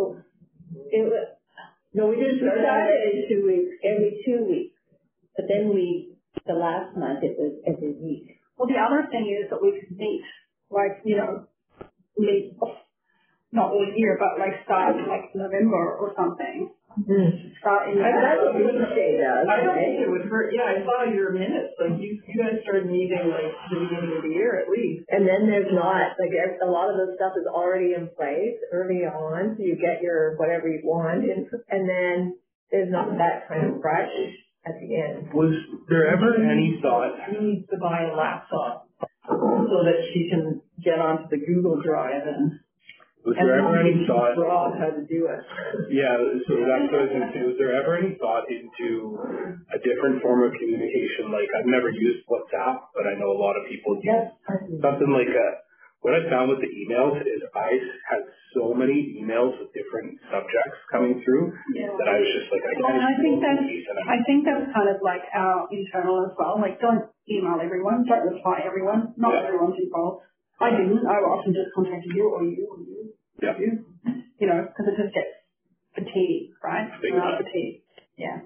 It was, No, we didn't we start started that. in 2 weeks, every 2 weeks. But then the last month it was every week. Well, the other thing is that we could meet, like, you know, meet not all year, but like start like November or something. Start in That's what weekday does. I don't think it would hurt. Yeah, I saw your minutes. Like you guys started meeting like the beginning of the year at least. And then there's not, like a lot of the stuff is already in place early on, so you get your whatever you want, and then there's not that kind of rush at the end. Was there ever any thought? She needs to buy a laptop so that she can get onto the Google Drive and Was there ever any thought? Rob how to do it. Yeah, so that's what I was going to say. Was there ever any thought into a different form of communication? Like, I've never used WhatsApp, but I know a lot of people use something like what I found with the emails is I had so many emails with different subjects coming through that I was just like, I think that's kind of like our internal as well. Like, don't email everyone, don't reply everyone. Not everyone's involved. I didn't. I often just contacted you or you or you. Yeah. You know, because it just gets fatigued, right? Fatigue. Yeah.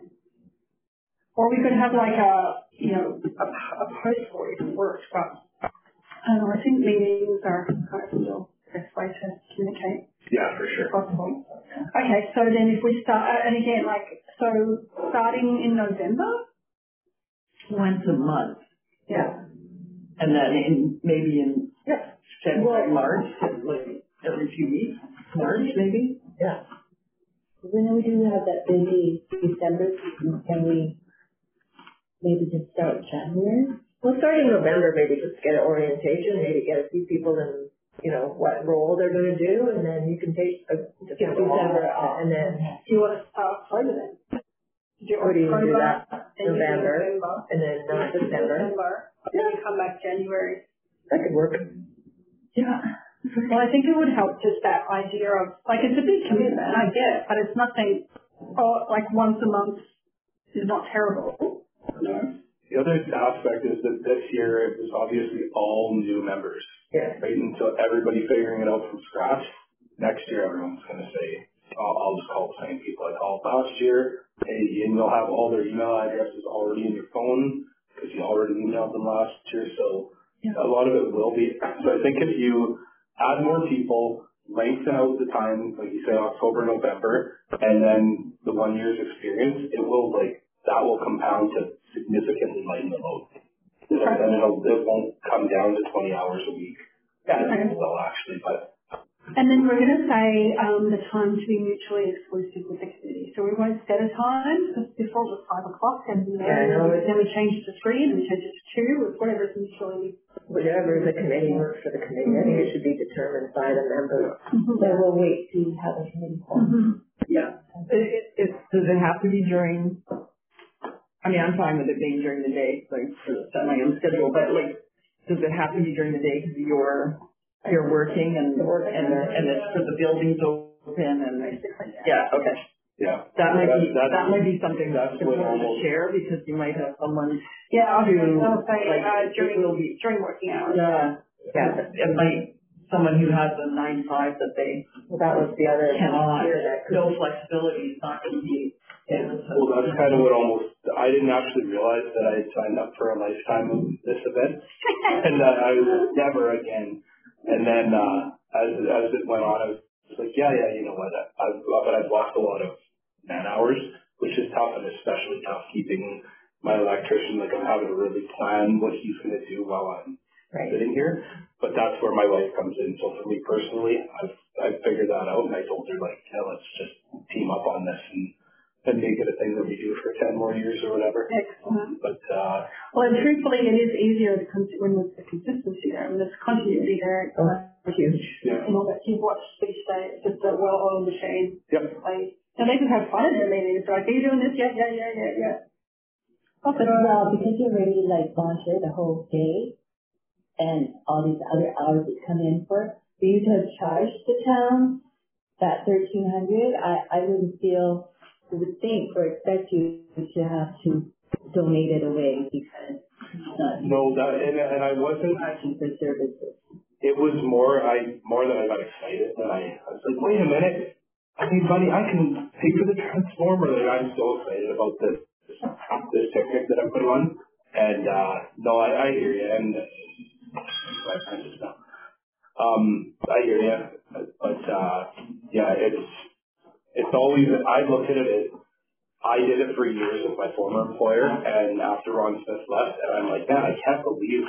Or we could have like a post for it at work, but I don't know, I think meetings are kind of still the best way to communicate. Yeah, for sure. Possible. Okay, so then if we start, and again, like, so starting in November? Once a month. Yeah. And then maybe in February, March, like every 2 weeks. March, maybe? Yeah. When we do have that busy December season, can we maybe just start January? Well, starting November, maybe just get an orientation, maybe get a few people in, what role they're going to do, and then you can take December off, and then. Do you want to start October then? Or do you do that November, and then not December? And then you come back January. That could work. Yeah. Well, I think it would help just that idea of, like, it's a big commitment, I get it, but it's nothing, like once a month is not terrible. No. The other aspect is that this year it was obviously all new members. Yeah. Right? And so everybody figuring it out from scratch. Next year everyone's going to say, I'll just call the same people I called last year. Hey, and you'll have all their email addresses already in your phone because you already emailed them last year. So a lot of it will be. So I think if you add more people, lengthen out the time, like you say, October, November, and then the 1 year's experience, it will that will compound to significantly lighten the load. And it won't come down to 20 hours a week. Well, actually, but. And then we're going to say the time to be mutually exclusive with the committee. So we won't set a time because before it was 5 o'clock and then we changed it to 3 and we changed it to 2 or whatever is mutually. Whatever the committee works for the committee. I think it should be determined by the members. So we'll wait to have a committee form. Yeah. Does it have to be during? I mean, I'm fine with it being during the day, like for set my own schedule. But like, does it have to be during the day because you're working and it's for the buildings open and okay. Yeah. That might be something that's to share because you might have someone. Yeah, I'll say during working hours. Yeah. It might someone who has a 9 to 5 that they. Well, that was the other cannot. No flexibility is not going to be. Well, that's kind of what I didn't actually realize that I had signed up for a lifetime of this event and that I was never again. And then as it went on, I was like, you know what? But I've lost a lot of man hours, which is tough, and especially tough keeping my electrician. Like I'm having to really plan what he's going to do while I'm sitting here. But that's where my wife comes in. So for me personally, I've figured that out, and I told her let's just team up on this and make it a thing that we do for 10 more years or whatever. Excellent. But well, and truthfully, it is easier when there's the consistency there and there's continuity there. It's huge. Yeah. You know, that you've watched each day. It's just a well-oiled machine. Yep. And they can have fun in their meetings. Like, are you doing this? Yeah. But because you're already volunteer the whole day and all these other hours that come in for you to charge the town that $1,300, I wouldn't feel. I would think or expect you to have to donate it away because no, and I wasn't asking for services. It was more that I got excited and I was like, wait a minute, I mean, buddy, I can pay for the transformer. Like I'm so excited about this picnic that I'm putting on. And no, I hear you, and my friend is now. I hear you, but it's always, I looked at it as, I did it for years with my former employer, and after Ron Smith left, and I'm like, man, I can't believe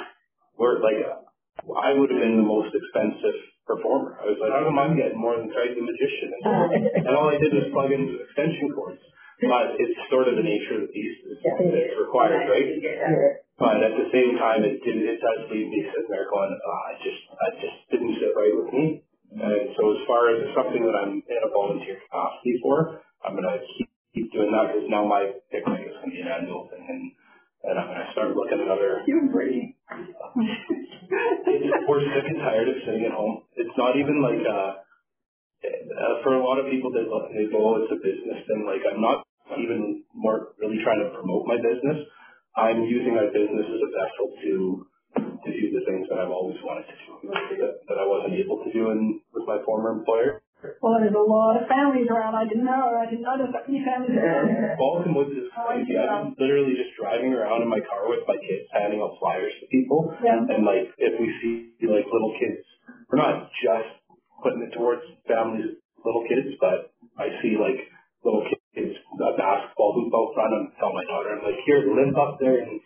I would have been the most expensive performer. I was like, how come I'm getting more than Craig the Magician? And all I did was plug into extension cords. But it's sort of the nature of the beast. It's required, right? But at the same time, it does leave me sitting there going, I just didn't sit right with me. And so as far as something that I'm in a volunteer capacity for, I'm going to keep doing that because now my picnic is going to be an annual thing, and I'm going to start looking at other. You're pretty. We're sick and tired of sitting at home. It's not even like for a lot of people they go, it's a business thing. Like I'm not even more really trying to promote my business. I'm using my business as a vessel to do the things that I've always wanted to do that I wasn't able to do with my former employer. Well, there's a lot of families around. I didn't know there's that many families around. Balkan Woods is crazy. I'm literally just driving around in my car with my kids, handing out flyers to people. Yeah. And if we see little kids, we're not just putting it towards families, little kids, but I see little kids, a basketball hoop out front, and tell my daughter, I'm like, here, live up there and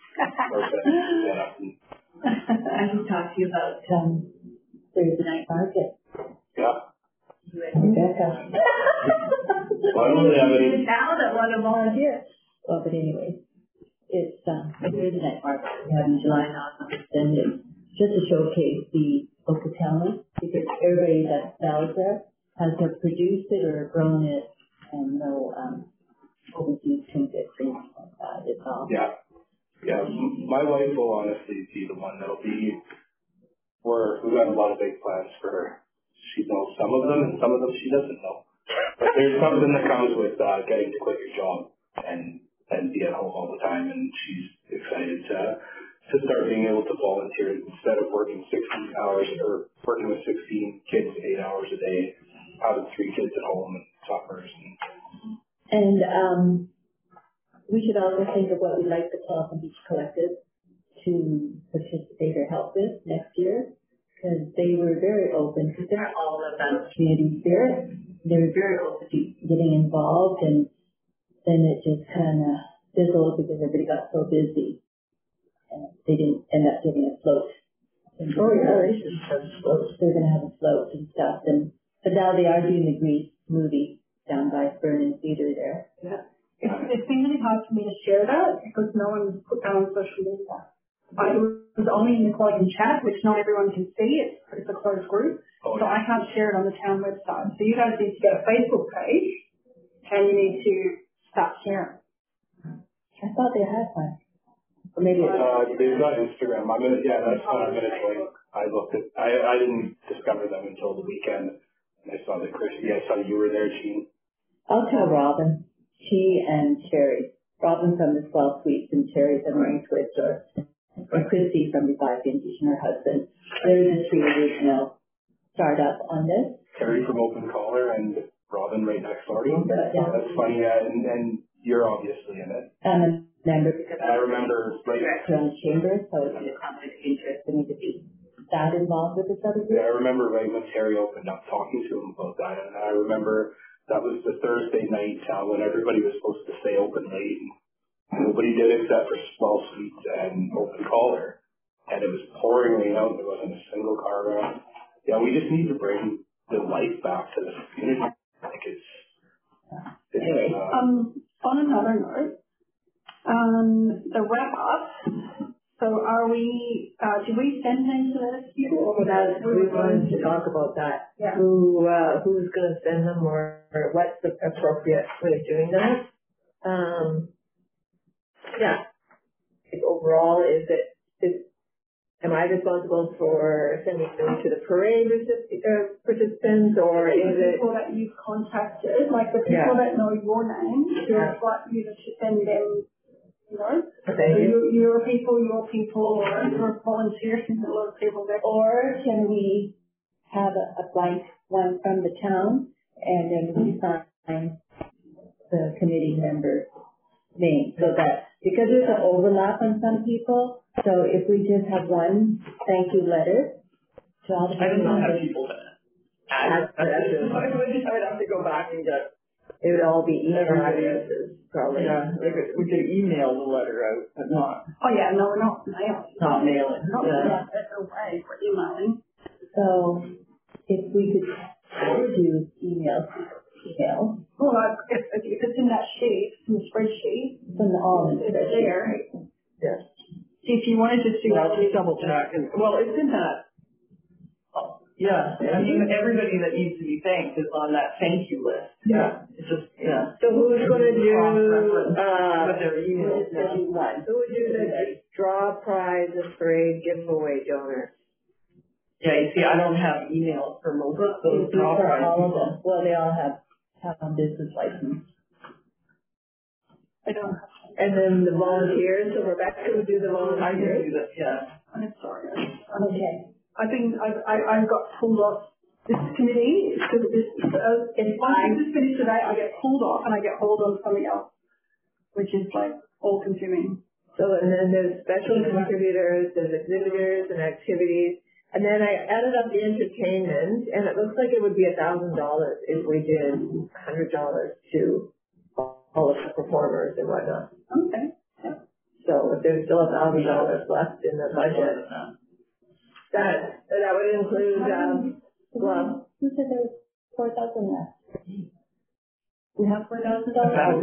I can talk to you about Thursday night market. Yeah. Rebecca. Well, I don't really have any. Now that want to volunteer. Well, but anyway, it's a Thursday night market we have in July and August, and it's just to showcase the local talent because everybody that sells there has produced it or grown it, and no overseas tidbits or anything like that. It's all. Yeah. My wife will honestly be the one that'll be we've got a lot of big plans for her. She knows some of them, and some of them she doesn't know. But there's something that comes with getting to quit your job and be at home all the time, and she's excited to start being able to volunteer instead of working 16 hours or working with 16 kids 8 hours a day, having 3 kids at home and suppers. And we should also think of what we'd like the Clawson Beach Collective to participate or help with next year, because they were very open, because they're all about community spirit. They were very open to getting involved, and then it just kind of fizzled because everybody got so busy. And they didn't end up getting a float. Oh yeah, they should have floats. They're going to have a float and stuff. But now they are doing the Grease movie down by Vernon Theatre there. Yeah. It's been really hard for me to share that because no one put that on social media. I was only in the Clawson chat, which not everyone can see. It's a closed group. So I can't share it on the town website. So you guys need to get a Facebook page and you need to start sharing. I thought they had one. Or maybe they've got Instagram. That's what I'm gonna join. I didn't discover them until the weekend. And I saw that Christy, I saw you were there, Gene. I'll tell Robin. She and Terry. Robin from the 12 Suites and Terry from the Twist Store. And Christy from the 5 Vintage and her husband. They're the 3 original start up on this. Terry from Open Collar and Robin right next door to him. Yeah. That's funny, and you're obviously in it. I'm a member because I remember Restaurant Chamber, so it's a conflict of interest for me to be that involved with this other group. Yeah, I remember right when Terry opened up talking to him about that, and I remember that was the Thursday night when everybody was supposed to stay open late, and nobody did except for 12 Suites and Open Collar, and it was pouring rain out, and there wasn't a single car around. Yeah, we just need to bring the life back to the community. Like Anyway, on another note, the wrap up. So are we? Do we send them to us here? We wanted to talk about that. Yeah. Who's going to send them, or what's the appropriate way of doing that? Yeah. Overall, am I responsible for sending them to the parade participants, or is it people that you've contacted, like the people that know your name? You've got you to send them. Your people, or volunteers, and a lot of people there. or can we have a blank one from the town, and then we sign the committee member's name, so that, because there's an overlap on some people, so if we just have one thank you letter to all the I people. don't have people that. I would have to go back and get. It would all be email addresses, probably. Yeah, we could email the letter out, but not. Oh yeah, no, we're not mailing. Not mailing. No, Yeah. that's no way. We're emailing. So if we could do email. Well, if it's in that sheet, in the spreadsheet, From the all in it's there. Yes. See, if you wanted to see Well, that, just double check. Well, it's in that. Yeah, I mean, everybody that needs to be thanked is on that thank you list. Yeah. It's just, yeah. So who's going to do, With their emails now. who would do the draw prize and parade giveaway donors? Yeah, you see, I don't have emails for most of those draw For prizes. all of them. Well, they all have a business license. I don't have. And then the volunteers, so Rebecca would do the I can volunteers. do that, yeah. I'm sorry. Okay. I got pulled off this committee because if I just finish today, I get pulled off and I get hold on something else, which is like all consuming. So, and then there's special contributors, there's exhibitors and activities. And then I added up the entertainment, and it looks like it would be $1,000 if we did $100 to all of the performers and whatnot. Okay. So if there's still $1,000 left in the budget, that would include, Who said there was 4,000 left? We have $4,000? About.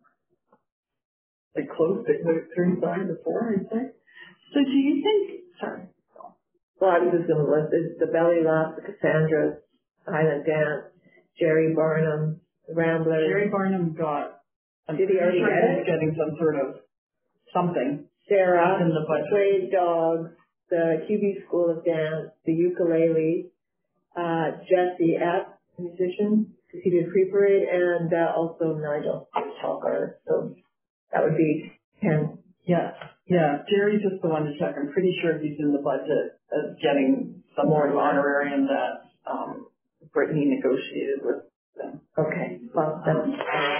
They closed it, 35 to 4, I'd say. So do you think? Sorry. well, I was just going to list it, the Belly Laugh, the Cassandras, Highland Dance, Jerry Barnum, the Ramblers. Jerry Barnum got. Did he already get it? Getting some sort of something. Sarah, in the budget. Brave Dogs, the QB School of Dance, the ukulele, Jesse F., musician, because he did pre-parade, and also Nigel Talker. So that would be 10. Yeah. Jerry's just the one to check. I'm pretty sure he's in the budget of getting some more honorarium that Brittany negotiated with them. Okay. Well, that's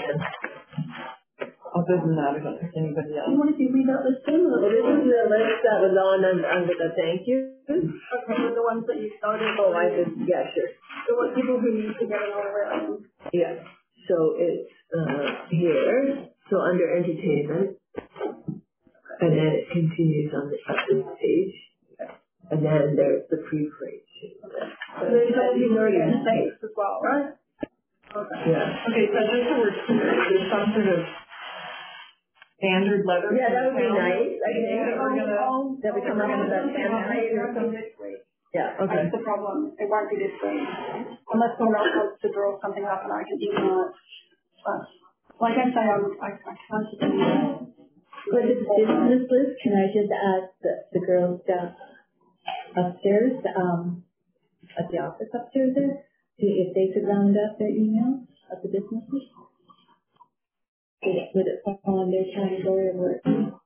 other than that, I don't think anybody else. I want to read out list too. Well, this is the list that was on under the thank you. Okay, the ones that you started. Oh, I did. Yeah, sure. The ones people who need to get an honorarium. Yeah. So it's here. So under entertainment, and then it continues on this page, and then there's the pre-parade. So there's already in space as well, right? Okay. Yeah. Okay, so just so we're clear, there's some sort of standard letter. Yeah, that would be nice. I think That we come up with that standard. Yeah. Okay. That's the problem. It won't be this week. Unless someone else wants to draw something up and I can email it. But like I say, I can't just do that. For the business list, can I just ask the girls down upstairs, at the office upstairs there, if they could round up their emails of the business list? Would it fall on their category of work?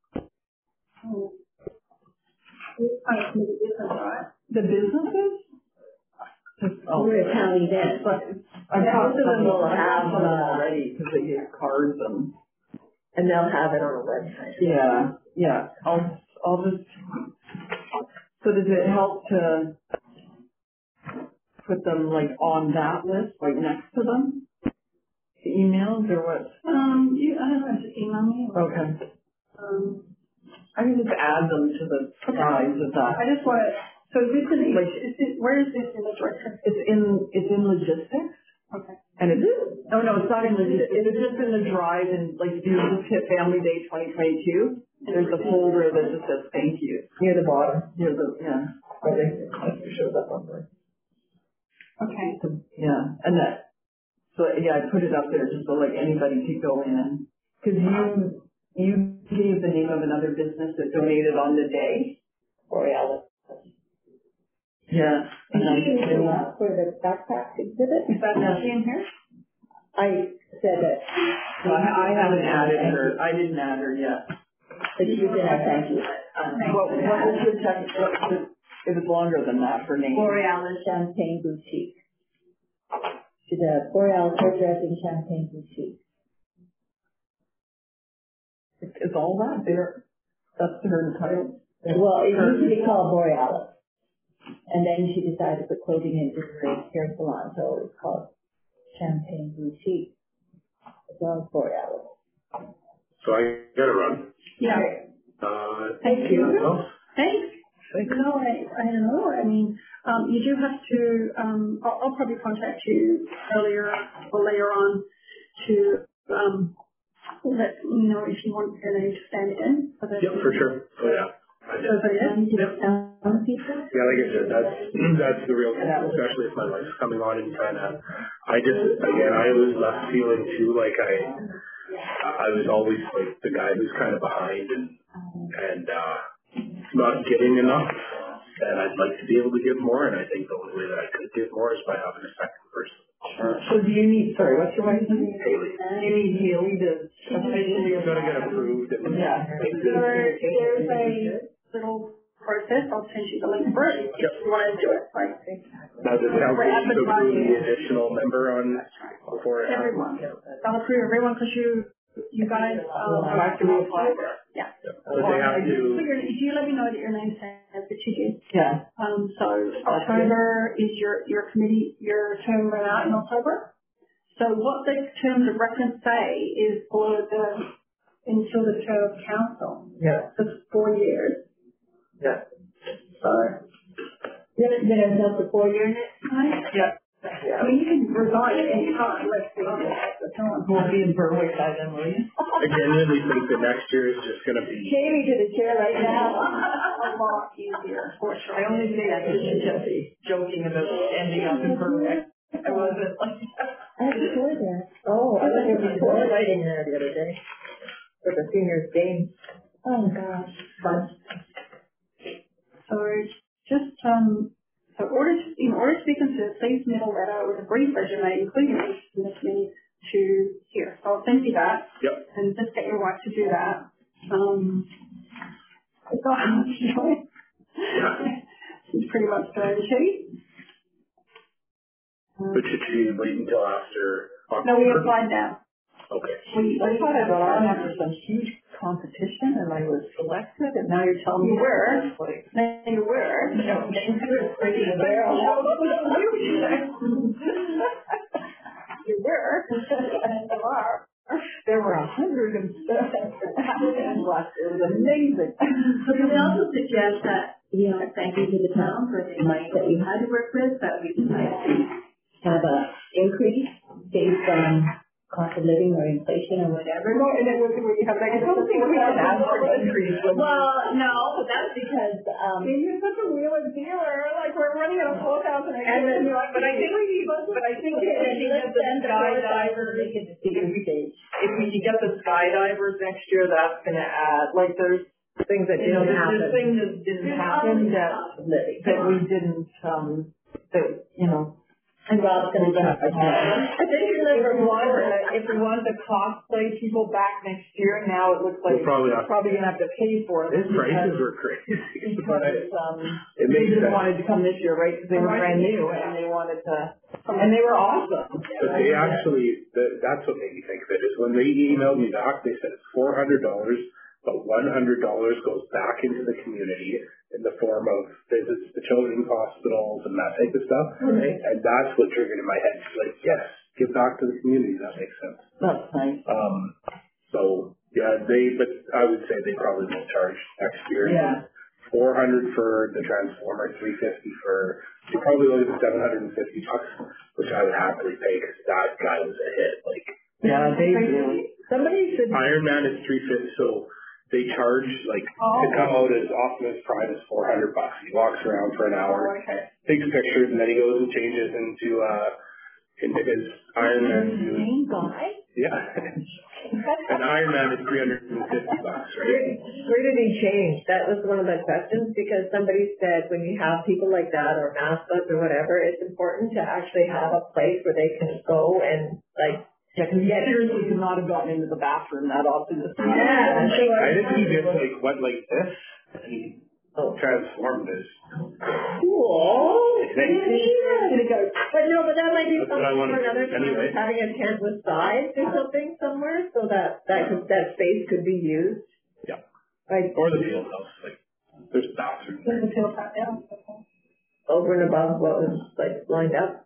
The businesses? We're a county then. But most of them will have them already because they get cards And they'll have it on a website. Yeah. I'll just. So does it help to put them like on that list, right next to them? The emails or what? I don't know, just email me. Okay. I can just add them to the sides of that. I just want to. So this is where is this in the direction? It's in logistics. Okay. And it's no, it's not in logistics. It's just in the drive, and like if you just hit Family Day 2022, there's a folder that just says thank you Near the bottom. I think it shows up on there. Okay. Yeah, and that. So yeah, I put it up there just so like anybody could go in and because you gave the name of another business that donated on the day. Borealis. Yeah. For the backpack exhibit? Is that in here? I said that. I haven't added her. I didn't add her yet. But you did have thank you. What was your text? It was longer than that, her name. Borealis Champagne Boutique. She's a Borealis hairdressing Champagne Boutique. Is all that there? That's her title? Well, it used to be called Borealis. And then she decided to put clothing into her hair salon, so it's called Champagne Boutique, as well as Borealis. So I gotta run. Yeah. Thank you. Thanks. No, I don't know. I mean, you do have to, I'll probably contact you earlier or later on to let me know if you want your name to stand in. Yep, for sure. Oh yeah. So that is? Yep. Yeah, like I said, that's the real thing, especially if my wife's coming on and I was left feeling too like I was always like the guy who's kind of behind and not getting enough, and I'd like to be able to give more, and I think the only way that I could give more is by having a second person. Sure. So do you need, what's your wife's name? Haley. Do you need Haley to officially? You've got to get approved. Yeah. There's a little process. I'll send you the link for it if you want to do it. Now, does council need to approve the additional member on before it happens? Everyone. I'll approve everyone because you guys have to reapply. Yeah. But they have to. If you let me know that your name stands, which you did. Yeah. So October is your committee, your term ran out in October. So what the terms of reference say is for until the term of council. Yeah. So it's 4 years. Yeah. So Then until the 4 year next time? Yeah. I mean, you can resign at any time. Let's see the time. Won't be in Berwick by then, will you? I genuinely think the next year is just going to be. Jamie to the chair right now. A lot easier, for sure. I only say that because Jesse joking about ending up in Berwick. I wasn't like I had to tour there. Oh, I was there lighting there the other day for the seniors game. Oh gosh. Fun. So just so in order to be considered, please submit a letter with a brief resume, including links from the committee to here. So I'll send you that. Yep. And just get your wife to do that. She's pretty much doing the sheet. But should she wait until after October? No, we applied now. Okay. I thought I got on after some huge competition and I was selected, and now you're telling me You were. like, Now you were. You were. And you are. there were 107 applicants left. It was amazing. So can we also suggest that, thank you to the town for the money that we had to work with, that we decided to have a increase based on cost of living or inflation or whatever. No, and then we have like, I don't think we can ask for an increase. Well, no, but that's because, you're such a wheeler dealer. Like we're running out of 4,000 acres. But I think that the skydivers, if we can get the skydivers next year, that's going to add, like there's things that didn't happen. This thing that didn't happen that we didn't, and Rob's going to talk about that. I think if we wanted to cosplay people back next year, now it looks like we're probably going to have to pay for it. His prices were crazy. Because it they makes just sense. wanted to come this year, right? Because they were brand new and they wanted to, and they were awesome. But they actually, that's what made me think of it, is when they emailed me back, they said it's $400, but $100 goes back into the community in the form of visits to children's hospitals and that type of stuff. Right. And that's what triggered in my head. It's like, yes, give back to the community. That makes sense. That's nice. So yeah, but I would say they probably won't charge next year. Yeah. $400 for the Transformer, $350 for, you probably look at the $750, which I would happily pay because that guy was a hit. Like, Yeah, they do. Somebody should. Iron Man is $350, so they charge to come out as Optimus Prime is $400. He walks around for an hour, takes pictures, and then he goes and changes into his Iron Man suit. Same guy? Yeah. And Iron Man is $350, right? Where did he change? That was one of the questions, because somebody said when you have people like that or mascots or whatever, it's important to actually have a place where they can go and Yeah, because you seriously could not have gotten into the bathroom that often. Yeah, sure. I think he just went like this and he transformed this. Cool. But no, but that might be That's what I something wanna for another do time, anyway. having a tent with sides or something somewhere, so that space could be used. Yeah. Like Or the field house. There's a bathroom there. over and above what was lined up.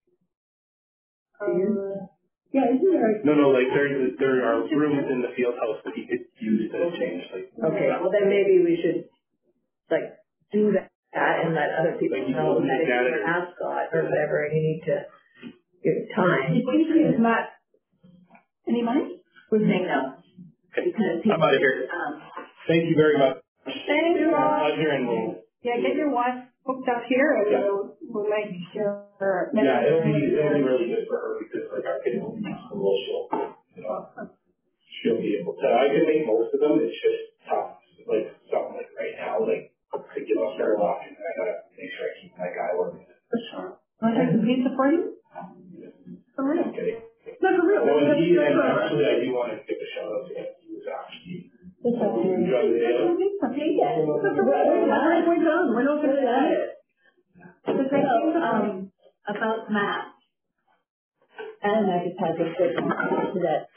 Yeah, isn't there? No, there are rooms in the field house that he could use to change. Okay, well then maybe we should do that and let other people know that if you're a mascot or whatever and you need to give time. Did you give Matt any money? We're saying no. Okay. Because I'm out of here. Thank you very much. Thank you. Pleasure and Get your wife hooked up here and we'll make sure. yeah, it'll be really good for her because our kids will be school, she'll be able to. I can make most of them. It's just tough, something right now, to give us her options. I gotta make sure I keep my guy working. For sure. Want to take some pizza for you? For real? Okay. No, for real. Well, actually, I do want to give a shout out to him. He was actually. We're done. We're not going to do it. About Matt. And I just had this good one to that.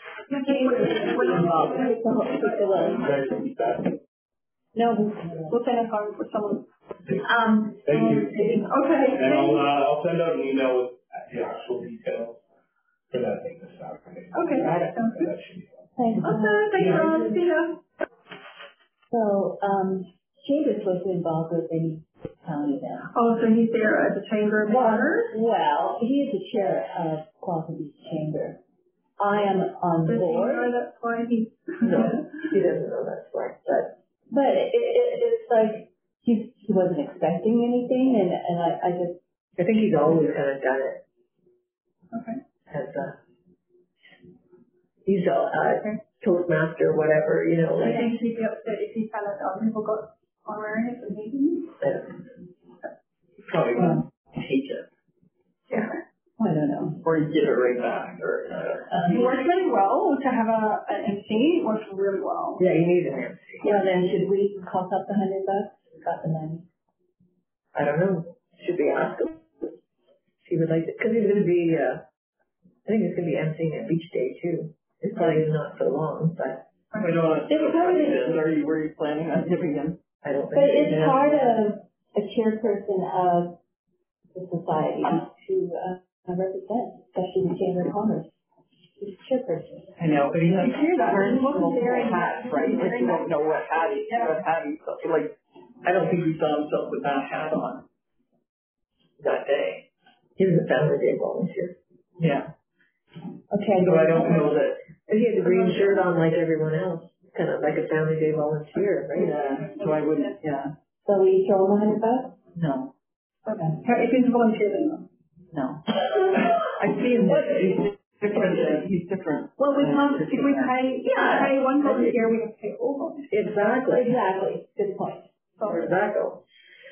No, We'll send a card for someone. Thank you. Okay. And I'll send out an email with the actual details for that thing this Saturday. Okay. Sounds good. That should be fun. thanks. Okay, thank you. See ya. So, Chamber's supposed to involve with any county now. Oh, so he's there at the Chamber of Water? Well, he is the chair of Quaker Beach Chamber. I am on Does he board. know that's why he... No, he doesn't know that's right, But it's like he wasn't expecting anything, and I just. I think he's always kind of done it. Okay. He's Toastmaster, whatever, I think he'd be upset if he found out other people got honorariums and he didn't. give it right back. It works really well to have an MC. It works really well. Yeah, you need an MC. Well, then should we cough up the $100? Got the money. I don't know. Should we ask him? He would like it, because he's going to be, I think he's going to be emceeing at Beach Day too. It's probably not so long, but. I don't know. Were you planning on giving him? I don't think. But it's part of a chairperson of the society to represent, especially the Chamber of Commerce. He's a chairperson. I know, but he wears multiple hats, right? Like you don't know what hat he's like. I don't think he saw himself with that hat on that day. He was a family day volunteer. Yeah. Okay. So I don't know that. And he had the green shirt on like everyone else, kind of like a family day volunteer, right? Yeah. So I wouldn't. Yeah. So we throw him $100? No. Okay. If he's volunteering. No. I see him. He's different. He's different. Well, we can't. If we pay one volunteer, we have to pay all volunteers. Exactly. Good point. Exactly.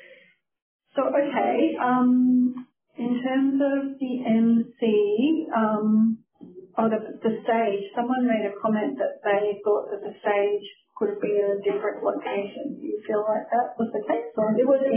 So okay. In terms of the MC, the stage, someone made a comment that they thought that the stage could have been in a different location. Do you feel like that was the case? Or It was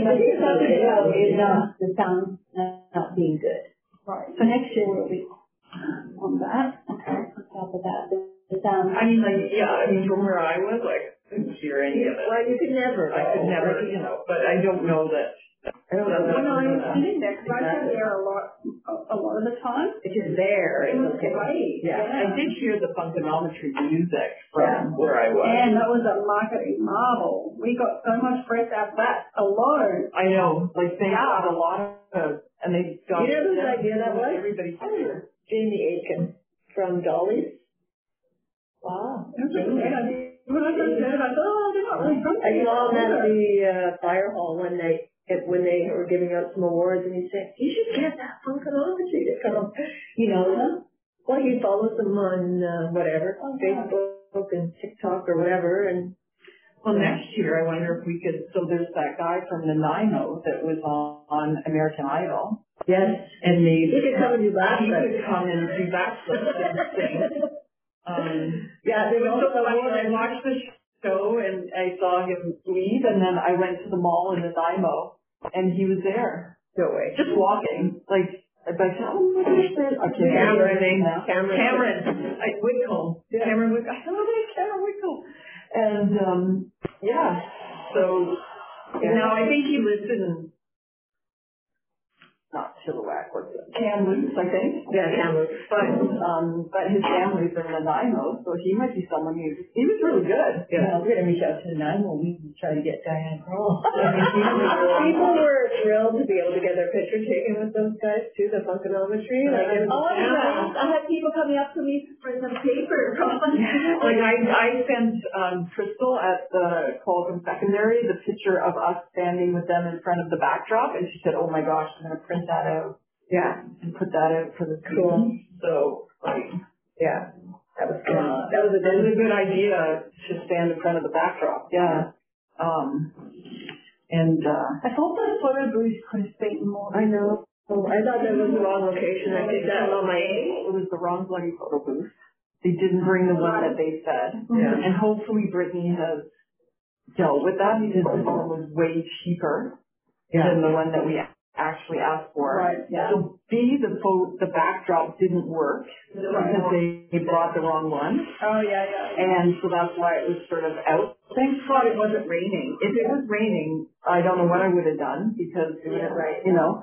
the sound not being good. Right. So next year we'll be on that. Okay. On top of that, the sound. I mean, from where I was, like, I couldn't hear any of it. Well, you could never. I could never, but I don't know that. I don't know. Well, no, I'm sitting there because I sit there a lot of the time. If you're there, It was okay. great. Yeah, I did hear the funkonometry music from where I was. And that was a marketing marvel. We got so much press out of that alone. I know, like they got a lot of, and they got. You know whose idea that was? Everybody's here. Jamie Aiken from Dolly's. Wow. It was a great idea. When I first heard it, I thought, oh, they're not really funky. I saw him at the fire hall one night when they were giving out some awards, and he said, "You should get that funkonometry to come." You know, well, he follows them on whatever, Facebook and TikTok or whatever, and. Well, next year, I wonder if we could, so there's that guy from Nanaimo that was on American Idol. Yes. And He could come and do that. He could come and do backflips and sing. Yeah, they was so funny. I watched the show and I saw him leave, and then I went to the mall in Nanaimo, and he was there. No way. Just walking. Like, I said, oh my gosh, there's Cameron. Whitcomb. Yeah. Cameron Whitcomb. I said, oh, there's Cameron Whitcomb. And, so, now I think he lives in, not Chilliwack, what's it? Kamloops, I think. Yeah, Kamloops. But his family's in Nanaimo, so he might be someone he was really good. Yeah, we're going to reach out to Nanaimo. We can try to get Diane Kroll. People were thrilled to be able to get their picture taken with those guys too, the funkonometry. I had people coming up to me for some paper. Like I sent Crystal at the Colgan Secondary the picture of us standing with them in front of the backdrop, and she said, "Oh my gosh, I'm going to print that out." Yeah, and put that out for the cool. So, like, yeah, that was good. That was a good idea to stand in front of the backdrop. Yeah. I thought the photo booth could have been more. I know. Oh, I thought that was the wrong location. I did that on my own. It was the wrong bloody photo booth. They didn't bring the one that they said. Yeah. And hopefully Brittany has dealt with that because the one was way cheaper than the one that we actually asked for. Right. Yeah. So the backdrop didn't work because they brought the wrong one. Oh yeah. And so that's why it was sort of out. Thank God it wasn't raining. If it was raining, I don't know what I would have done because it was, you know.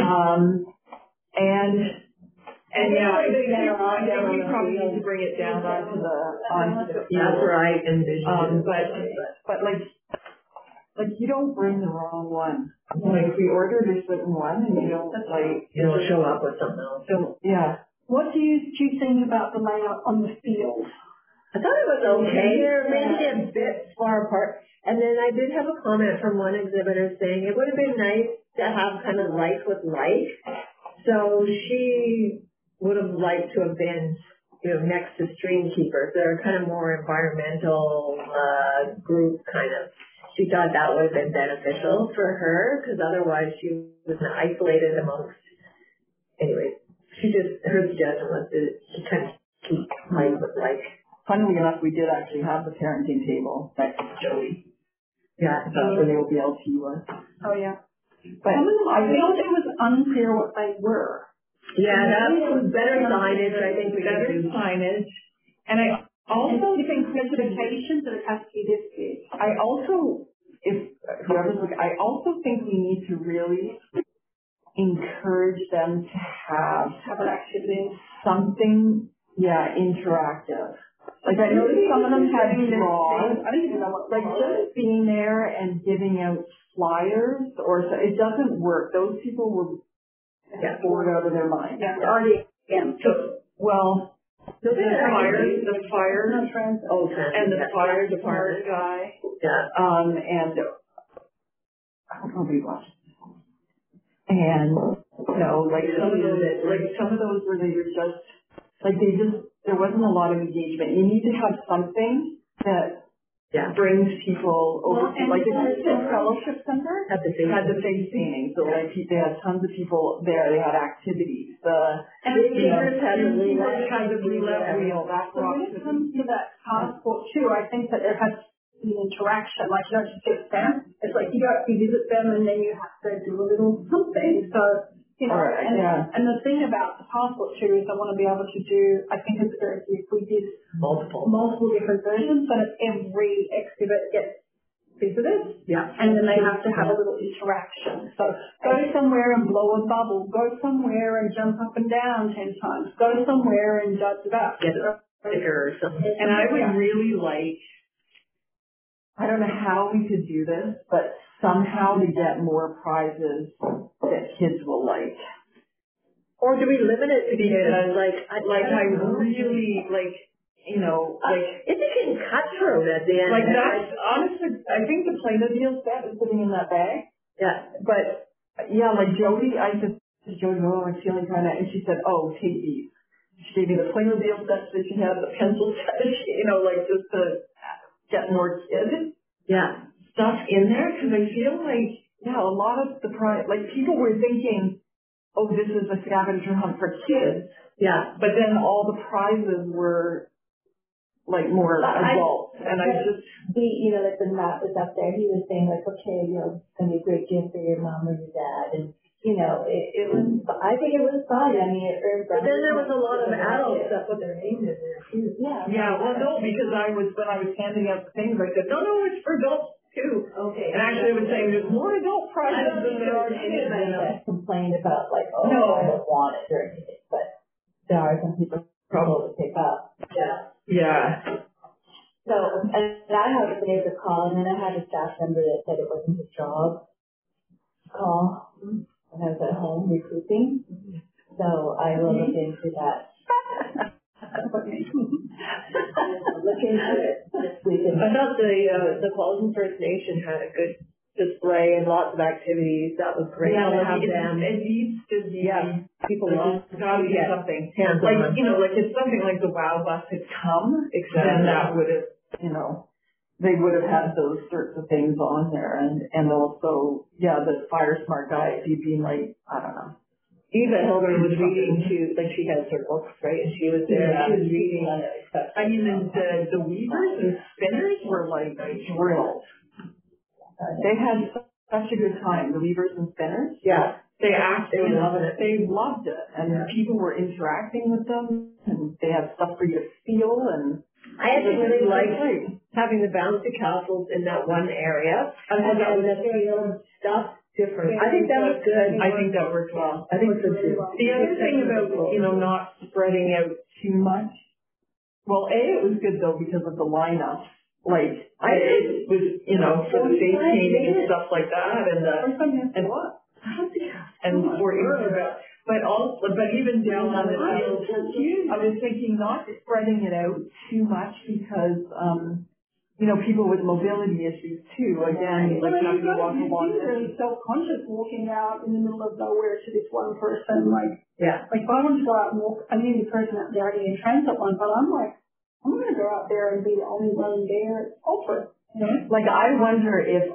And yeah, I think we probably need to bring it down onto the field. That's right. But like you don't bring the wrong one. Like we ordered a certain one and you don't show up with something else. So yeah. What do you think about the layout on the field? I thought it was okay. They're maybe a bit far apart. And then I did have a comment from one exhibitor saying it would have been nice to have kind of like with like. So she would have liked to have been, next to Streamkeepers. They're kind of more environmental group kind of. She thought that would have been beneficial for her because otherwise she was isolated amongst. Anyway, She just, her schedule was to kind of keep life with like. Funnily enough, we did actually have the parenting table next to Joey. Yeah. That's where the OBLT was. Oh, yeah. But Some of them, I felt it was unclear what they were. Yeah, that was better signage. I think we better could do. signage. And I also think specifications that it has to be this big. I also, if whoever's looking, I also think we need to really encourage them to have an activity. something, interactive. Like I noticed some of them had draws. I didn't even know what Like just being there and giving out flyers, or so, it doesn't work. Those people will get bored out of their mind. Yeah, already. Yeah. Well, the fire Oh, and the fire department guy. Yeah. And I don't know if we watched. And like some of those where they were just like there wasn't a lot of engagement. You need to have something that brings people over. Like the fellowship center had the face painting, so like they had tons of people there. They had activities. The Neighbors had the roulette wheel. That's so when it comes to that passport too, I think that there has to be interaction. Like you don't just sit there. It's like you visit them and then you have to do a little something. So and the thing about the passport too is I want to be able to do. I think it's good if we did multiple different versions, so that every exhibit gets visited. Yeah. And then they have to have a little interaction. So go somewhere and blow a bubble. Go somewhere and jump up and down 10 times. Go somewhere and da da da. Get a sticker or something. And I would really like. I don't know how we could do this, but somehow to get more prizes that kids will like. Or do we limit it to because I really it's getting cutthroat at the end. Like that's honestly, I think the Playmobil set is sitting in that bag. Yeah, but like Jody, I said to Jody, I'm feeling kind of, and she said, oh, take these. She gave me the Playmobil set that she had, the pencil set, like just to get more kids. Yeah, stuff in there because I feel like a lot of the like people were thinking, oh, this is a scavenger hunt for kids. Yeah, but then all the prizes were like more adult, and I just like the map was up there. He was saying like, okay, it's gonna be a great gift for your mom or your dad, and it was. I think it was fun. I mean, but then there was a lot of adults that put their name in there too. Yeah. Well, no, because when I was handing out the things, I said, no, it's for adults too. Okay. And actually, I was saying there's more adult prizes than there are kids. That complained about like, I don't want it or anything, but there are some people probably pick up. Yeah. So, and I haven't been able to call, and then I had a staff member that said it wasn't his job to call when I was at home recouping. So I will look into that. Look into it this weekend. I thought the Paulson First Nation had a good display and lots of activities. That was great to have them. It needs to be. Yeah. People love to get something. Hands like, on. Like if something like the WOW bus had come, then that would have, they would have had those sorts of things on there. And also, the Fire Smart guy, if you'd been like, I don't know. Eva Hilder was reading too, like she has her books, right? And she was there, she was reading. I mean, the weavers and spinners were like thrilled. They had such a good time, the weavers and spinners. Yeah. They loved it, and people were interacting with them, and they had stuff for you to feel, and I actually really liked having the bouncy castles in that one area, and then the field stuff different. I think that was good. I think that worked well. I think so too. The other thing about, not spreading out too much, well, it was good though because of the lineup. Like, it was, for the face painting and stuff like that, and what? And but even down on the field, I was thinking not spreading it out too much because, people with mobility issues too. Again, like having to walk along. Really self-conscious walking out in the middle of nowhere to this one person. Like if I want to go out and walk, I knew the person out there already in transit one, but I'm like, I'm going to go out there and be the only one there. It's awkward. Like I wonder if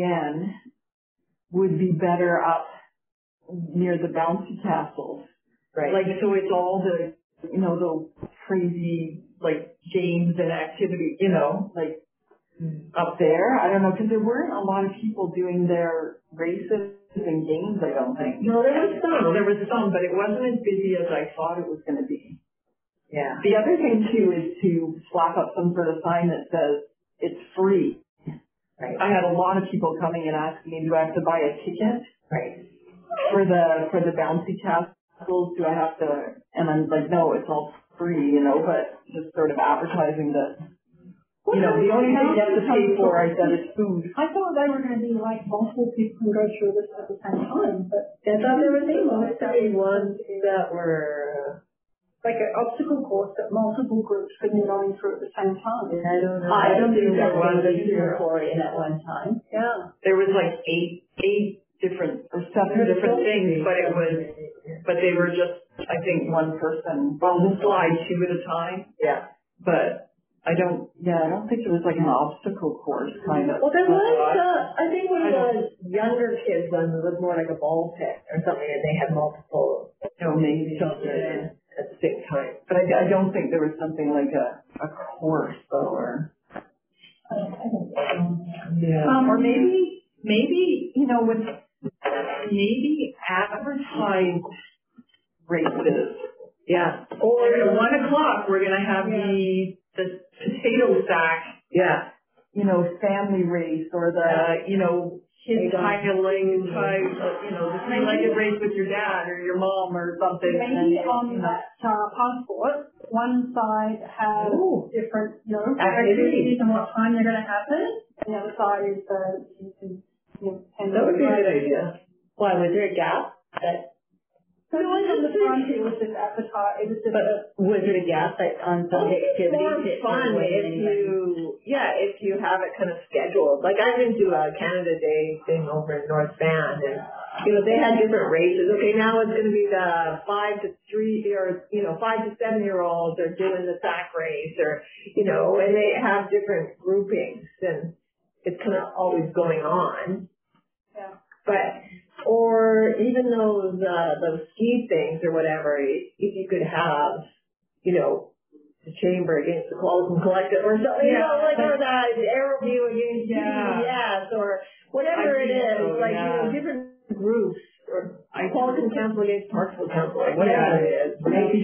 RDN would be better up near the bouncy castles Right. Like, so it's all the, the crazy, like, games and activity, like, up there. I don't know, because there weren't a lot of people doing their races and games, I don't think. No, there was some. There was some, but it wasn't as busy as I thought it was going to be. Yeah. The other thing, too, is to slap up some sort of sign that says it's free. Right. I had a lot of people coming and asking me, do I have to buy a ticket? Right. For the bouncy castles, do I have to, and I'm like, no, it's all free, but just sort of advertising that, the only thing you have to pay for, I said, is food. I thought they were going to be like multiple people can go through this at the same time, but I thought there was ones that were like an obstacle course that multiple groups could be going through at the same time. I don't know. I don't think there there was was a either. for it at one time. Yeah. There was like eight different or seven different things, but they were just, I think, one person on the slide, two at a time. Yeah. But I don't think there was like an obstacle course kind of. Well, there was, I think one of the younger kids one was more like a ball pit or something, and they had multiple maybe children at the same time. But I don't think there was something like a course though, or or maybe with maybe advertised races. Yeah. Or at 1:00 we're gonna have the potato sack. Yeah. Family race or the kids highlighting the three-legged race with your dad or your mom or something. Maybe on that passport, one side has different activities and what time they're going to happen, and the other side is that would be a good idea. Why, was there a gap? So it was on the front, it was just advertised, it was just Was it a gap on some activities? It's more fun if you have it kind of scheduled. Like I went to a Canada Day thing over in North Van, and they had different races. Okay, now it's going to be the 5 to 7-year-olds are doing the sack race, or and they have different groupings, and it's kind of always going on. Yeah. Or even those ski things or whatever, if you could have, the chamber against the Closing Collective or something, or the Aeroview against CBS or whatever it is, different groups, or Qualcomm Council against Parksville Council, or whatever it is. Maybe,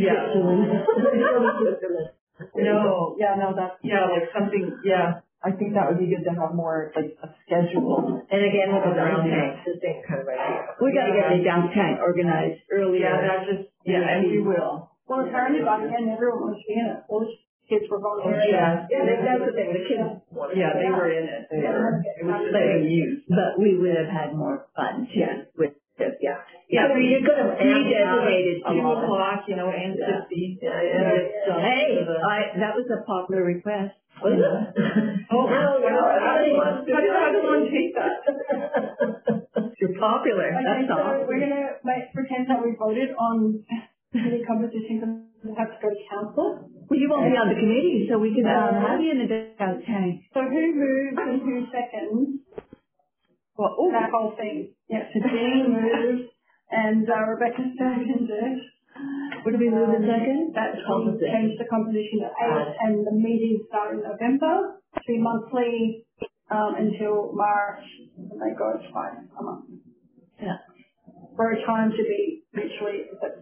like something, I think that would be good to have more like a schedule. And again, with the downtown, the same kind of idea. We got to get the downtown organized earlier. And we will. Well, apparently by the end, everyone was in it. All the kids were volunteering. That's the thing. The kids wanted to. They were in it. It was just being used. But we would have had more fun too with this. So you could have designated 2:00, and 50. Hey, that was a popular request. Was it? Oh, no, how does one take that? You're popular. Okay, That's so awesome. we're going to pretend that we voted on the competition because we have to go to council. Well, you won't be on the committee, so we can have you in the downtown. So who moves and who seconds? That whole thing. Yeah, so Jean moves and Rebecca seconds it. Would it be moved in second? That's we changed the composition to 8, and the meetings start in November, 3 monthly until March, and they go twice a month. Yeah. For a time to be mutually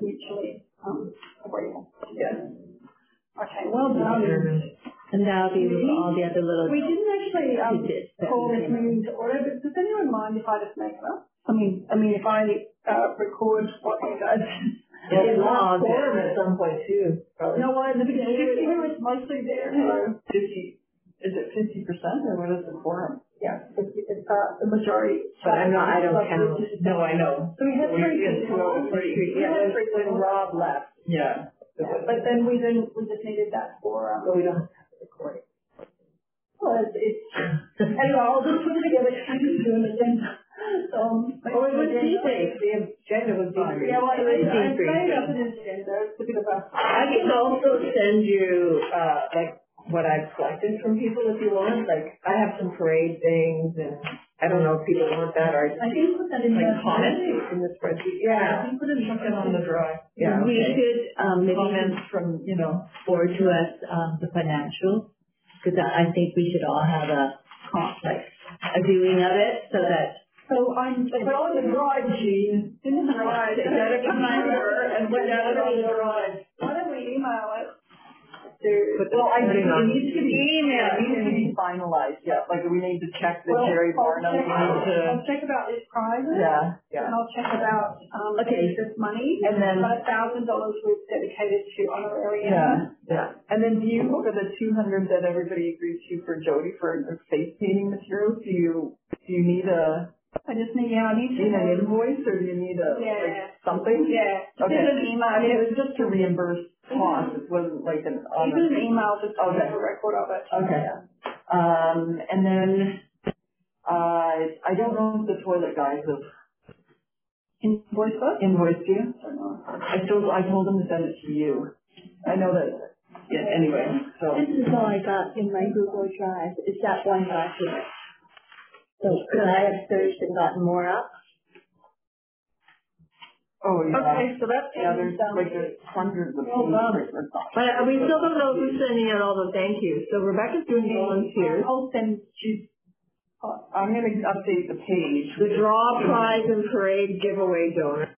agreeable. Yeah. Okay, well done. And that'll be with all the other little We didn't actually tidbits that call we this can- meeting to order, but does anyone mind if I just make it up? I mean, if I record what you guys. It's logged at some point too, probably. No, in the beginning, it was mostly there. 50, is it 50% or what is the quorum? Yeah, it's the majority. But I don't count. No, I know. So we had three people. When Rob left. Yeah. But then we just needed that for, We don't have to record it. well, it's anyway, I'll just put it together, I can do an agenda. It was debrief. The agenda was debrief. Yeah, well, I made up debrief. an agenda, it's a bit of a. I can also send you, what I've collected from people if you want. Like, I have some parade things and I don't know if people want that or I think put that in like the comments in the spreadsheet. Yeah. I think put it in on the drive. Yeah. We Okay. should, maybe Comments from, forward to us, the financials, because I think we should all have a viewing of it, so that. So it's on the drive, Gene. It's in the drive. It's got a computer and went down on the drive. Why don't we email it? Well, I think it needs to be emailed. It needs to be finalized. Yeah, like we need to check the Jerry Barnum. I'll check about this prize. Yeah. And I'll check about this money. And then $1,000 was dedicated to honorary. Yeah. And then do you, for the 200 that everybody agreed to for Jody for the face painting materials, do you need I just need, I need an invoice or do you need something? Yeah. Just Okay. an email. I mean, it was just to reimburse costs. It wasn't like an Even an email just to have a record of it. Okay. And then, I don't know if the toilet guys have invoiced you. I told them to send it to you. I know that, anyway, so. This is all I got in my Google Drive, is that one document. So could I have searched and gotten more up? Oh, yeah. Okay, so that's, there's hundreds of pages. But we still don't know who's sending out all the thank yous. So Rebecca's doing volunteers. I'll send you. I'm going to update the page. The draw prize and parade giveaway donor.